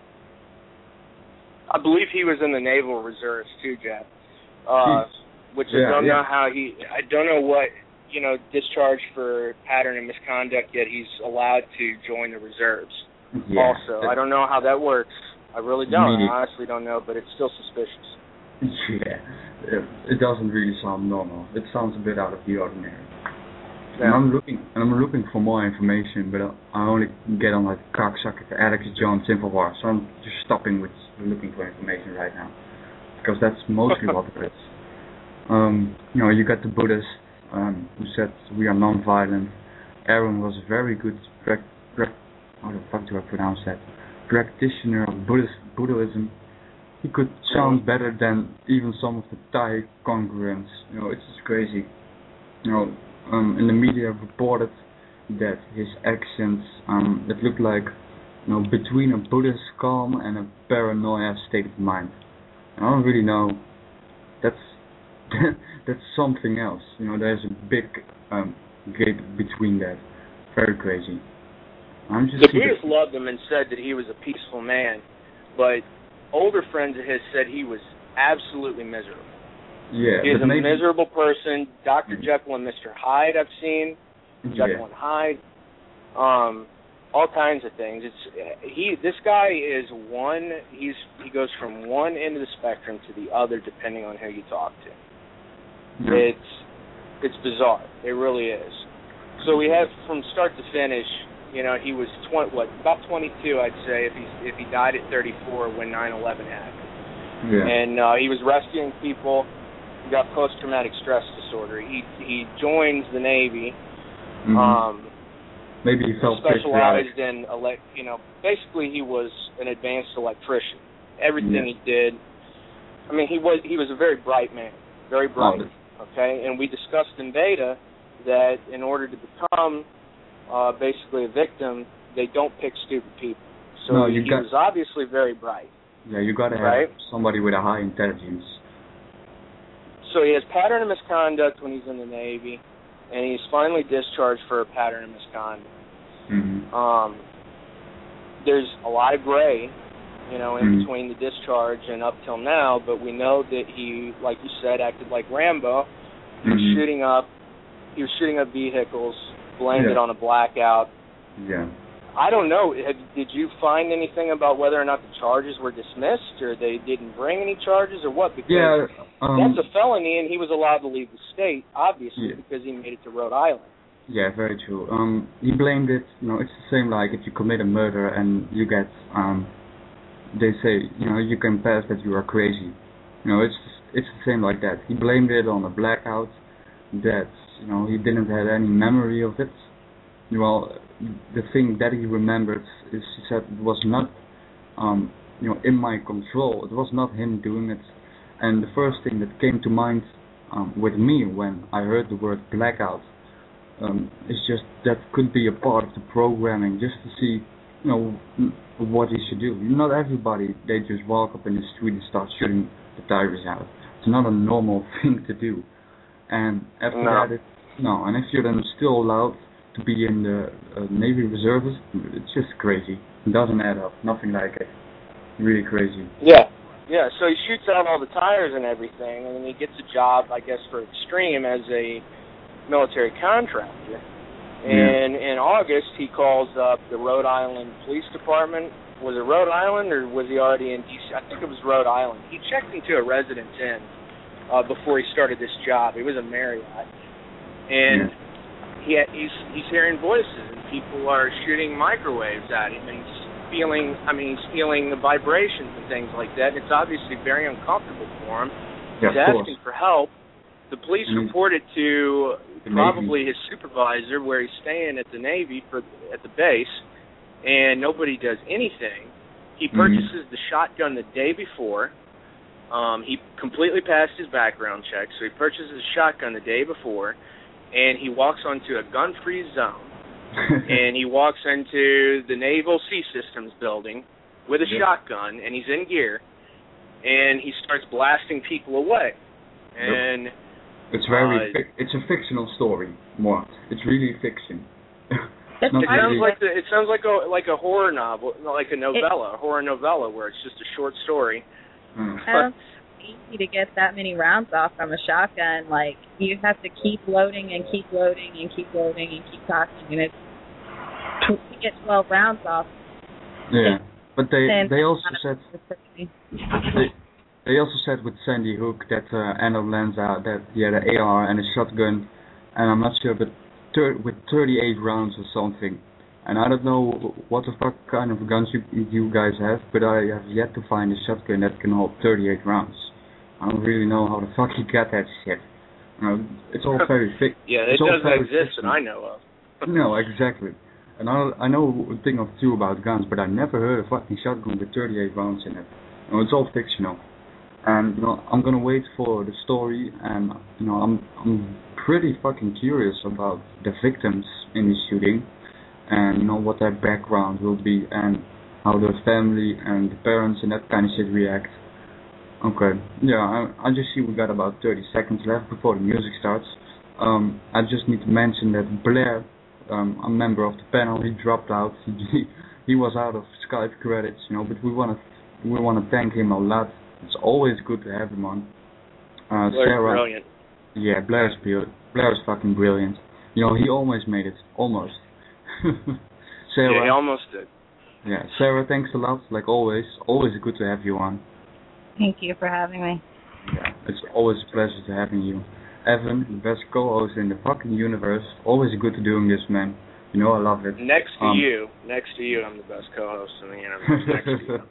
I believe he was in the Naval Reserves too, Jack. Uh, which yeah, I don't yeah. know how he. I don't know what you know discharge for pattern and misconduct. Yet he's allowed to join the reserves. Yeah, also, I don't know how that works. I really don't. Me. I honestly don't know, but it's still suspicious. Yeah, it doesn't really sound normal. It sounds a bit out of the ordinary. Yeah. And I'm looking, and I'm looking for more information, but I only get on like cocksucker Alex Jones Infowars, so I'm just stopping with looking for information right now, because that's mostly what it is. Um, you know, you got the Buddhist um, who said we are non-violent. Aaron was a very good, pra- pra- how the fuck do I pronounce that? Practitioner of Buddhist Buddhism. He could sound better than even some of the Thai congruents. You know, it's just crazy. You know, um, in the media reported that his accents, um, it looked like, you know, between a Buddhist calm and a paranoia state of mind. I don't really know. That's that's something else. You know, there's a big um, gap between that. Very crazy. I'm just the Buddhists loved him and said that he was a peaceful man, but older friends of his said he was absolutely miserable. Yeah, he was a maybe, miserable person. Doctor Mm-hmm. Jekyll and Mister Hyde I've seen. Jekyll yeah. and Hyde. Um, all kinds of things. It's he. This guy is one. He's he goes from one end of the spectrum to the other, depending on who you talk to. Yeah. It's it's bizarre. It really is. So we have from start to finish. You know, he was twenty, what about twenty-two, I'd say, if he if he died at thirty-four when nine eleven happened. Yeah. And uh, he was rescuing people. He got post-traumatic stress disorder. He he joins the Navy. Mm-hmm. Um, Maybe he felt specialized in elect. You know, basically he was an advanced electrician. Everything yeah. he did. I mean, he was he was a very bright man, very bright. Oh, okay, and we discussed in beta that in order to become uh, basically a victim, they don't pick stupid people. So no, he, you he got, was obviously very bright. Yeah, you got to have right? somebody with a high intelligence. So he has pattern of misconduct when he's in the Navy, and he's finally discharged for a pattern of misconduct. Mm-hmm. Um, there's a lot of gray, you know, in mm-hmm. between the discharge and up till now, but we know that he, like you said, acted like Rambo. He was mm-hmm. shooting up, he was shooting up vehicles, blamed yeah. it on a blackout. Yeah. I don't know. Had, did you find anything about whether or not the charges were dismissed, or they didn't bring any charges, or what? Because yeah, um, that's a felony, and he was allowed to leave the state, obviously, yeah. because he made it to Rhode Island. Yeah, very true. Um, he blamed it. You know, it's the same like if you commit a murder and you get, um, they say, you know, you can pass that you are crazy. You know, it's it's the same like that. He blamed it on a blackout. That you know he didn't have any memory of it. Well, the thing that he remembered is he said it was not, um, you know, in my control. It was not him doing it. And the first thing that came to mind um, with me when I heard the word blackout um, is just that could be a part of the programming, just to see, you know, what he should do. Not everybody, they just walk up in the street and start shooting the tires out. It's not a normal thing to do. And after no. that, it, no. And if you're then still allowed to be in the uh, Navy Reservists, it's just crazy. It doesn't add up. Nothing like it. Really crazy. Yeah. Yeah, so he shoots out all the tires and everything, and then he gets a job, I guess, for Extreme as a military contractor. And yeah. in August, he calls up the Rhode Island Police Department. Was it Rhode Island, or was he already in D C? I think it was Rhode Island. He checked into a Residence Inn uh, before he started this job. It was a Marriott. And... Yeah. He, he's he's hearing voices, and people are shooting microwaves at him, and he's feeling, I mean, he's feeling the vibrations and things like that, and it's obviously very uncomfortable for him. Yeah, he's asking for help. The police mm-hmm. reported to the probably Navy. his supervisor where he's staying at the Navy, for at the base, and nobody does anything. He purchases mm-hmm. the shotgun the day before. Um, he completely passed his background check, so he purchases a shotgun the day before. And he walks onto a gun-free zone, and he walks into the Naval Sea Systems building with a yeah. shotgun, and he's in gear, and he starts blasting people away. And yep. it's very, uh, fi- it's a fictional story, more. It's really fiction. it sounds really like the, it sounds like a like a horror novel, like a novella, it, a horror novella, where it's just a short story. Mm. But, easy to get that many rounds off from a shotgun. Like, you have to keep loading and keep loading and keep loading and keep talking, and it's to get twelve rounds off. Yeah, but they they also said they, they also said with Sandy Hook that uh, Anna Lanza that he had an A R and a shotgun, and I'm not sure, but thir- with thirty-eight rounds or something. And I don't know what the fuck kind of guns you you guys have, but I have yet to find a shotgun that can hold thirty-eight rounds. I don't really know how the fuck he got that shit. You know, it's all very thick. Yeah, it doesn't exist that I know of. No, exactly. And I I know a thing or two about guns, but I never heard a fucking shotgun with thirty-eight rounds in it. You know, it's all fictional. And you know, I'm gonna wait for the story, and you know, I'm I'm pretty fucking curious about the victims in the shooting, and you know what their background will be, and how their family and the parents and that kind of shit react. Okay, yeah, I, I just see we got about thirty seconds left before the music starts. Um, I just need to mention that Blair, um, a member of the panel, he dropped out. He, he was out of Skype credits, you know, but we want to we want to thank him a lot. It's always good to have him on. Uh, Blair's Sarah, brilliant. Yeah, Blair's Blair's fucking almost You know, he almost made it, almost. Sarah, yeah, he almost did. Yeah, Sarah, thanks a lot. Like always, always good to have you on. Thank you for having me. Yeah, it's always a pleasure to having you. Evan, the best co-host in the fucking universe. Always good to doing this, man. You know I love it. Next to um, you, next to you, I'm the best co-host in the universe. Next to you.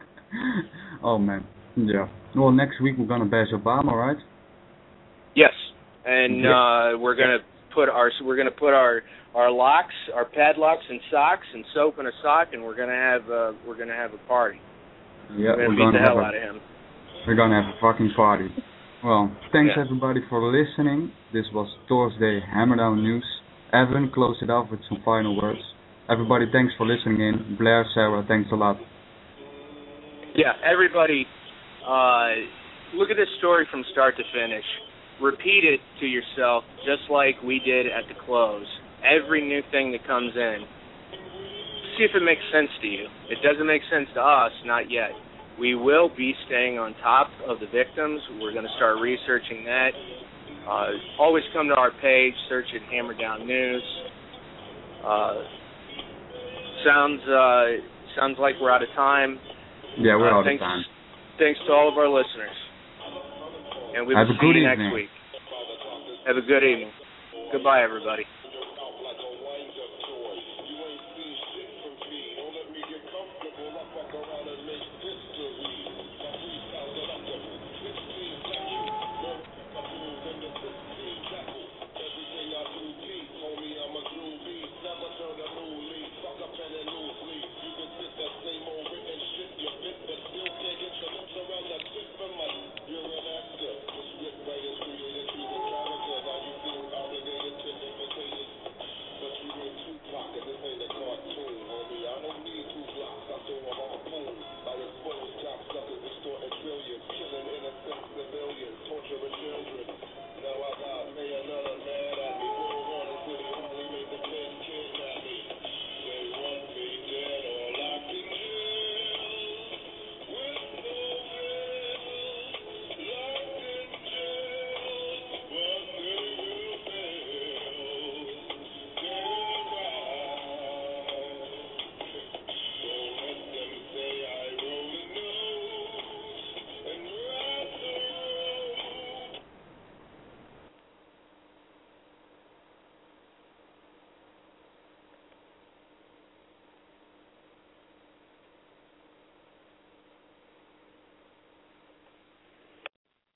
Oh man, yeah. Well, next week we're gonna bash Obama, right? Yes, and yeah. uh, we're gonna put our we're gonna put our our locks, our padlocks, and socks, and soap in a sock, and we're gonna have uh, we're gonna have a party. Yeah, we're gonna we're beat gonna the have hell a, out of him. We're gonna have a fucking party. Well, thanks yeah. everybody for listening. This was Thursday Hammerdown News. Evan, close it off with some final words. Everybody, thanks for listening in. Blair, Sarah, thanks a lot. Yeah, everybody, uh, look at this story from start to finish. Repeat it to yourself just like we did at the close. Every new thing that comes in. See if it makes sense to you. It doesn't make sense to us, not yet. We will be staying on top of the victims. We're going to start researching that. Uh, always come to our page, search it Hammerdown News. Uh, sounds uh, sounds like we're out of time. Yeah, we're uh, out thanks, of time. Thanks to all of our listeners. And we will Have a see good you evening. next week. Have a good evening. Goodbye, everybody.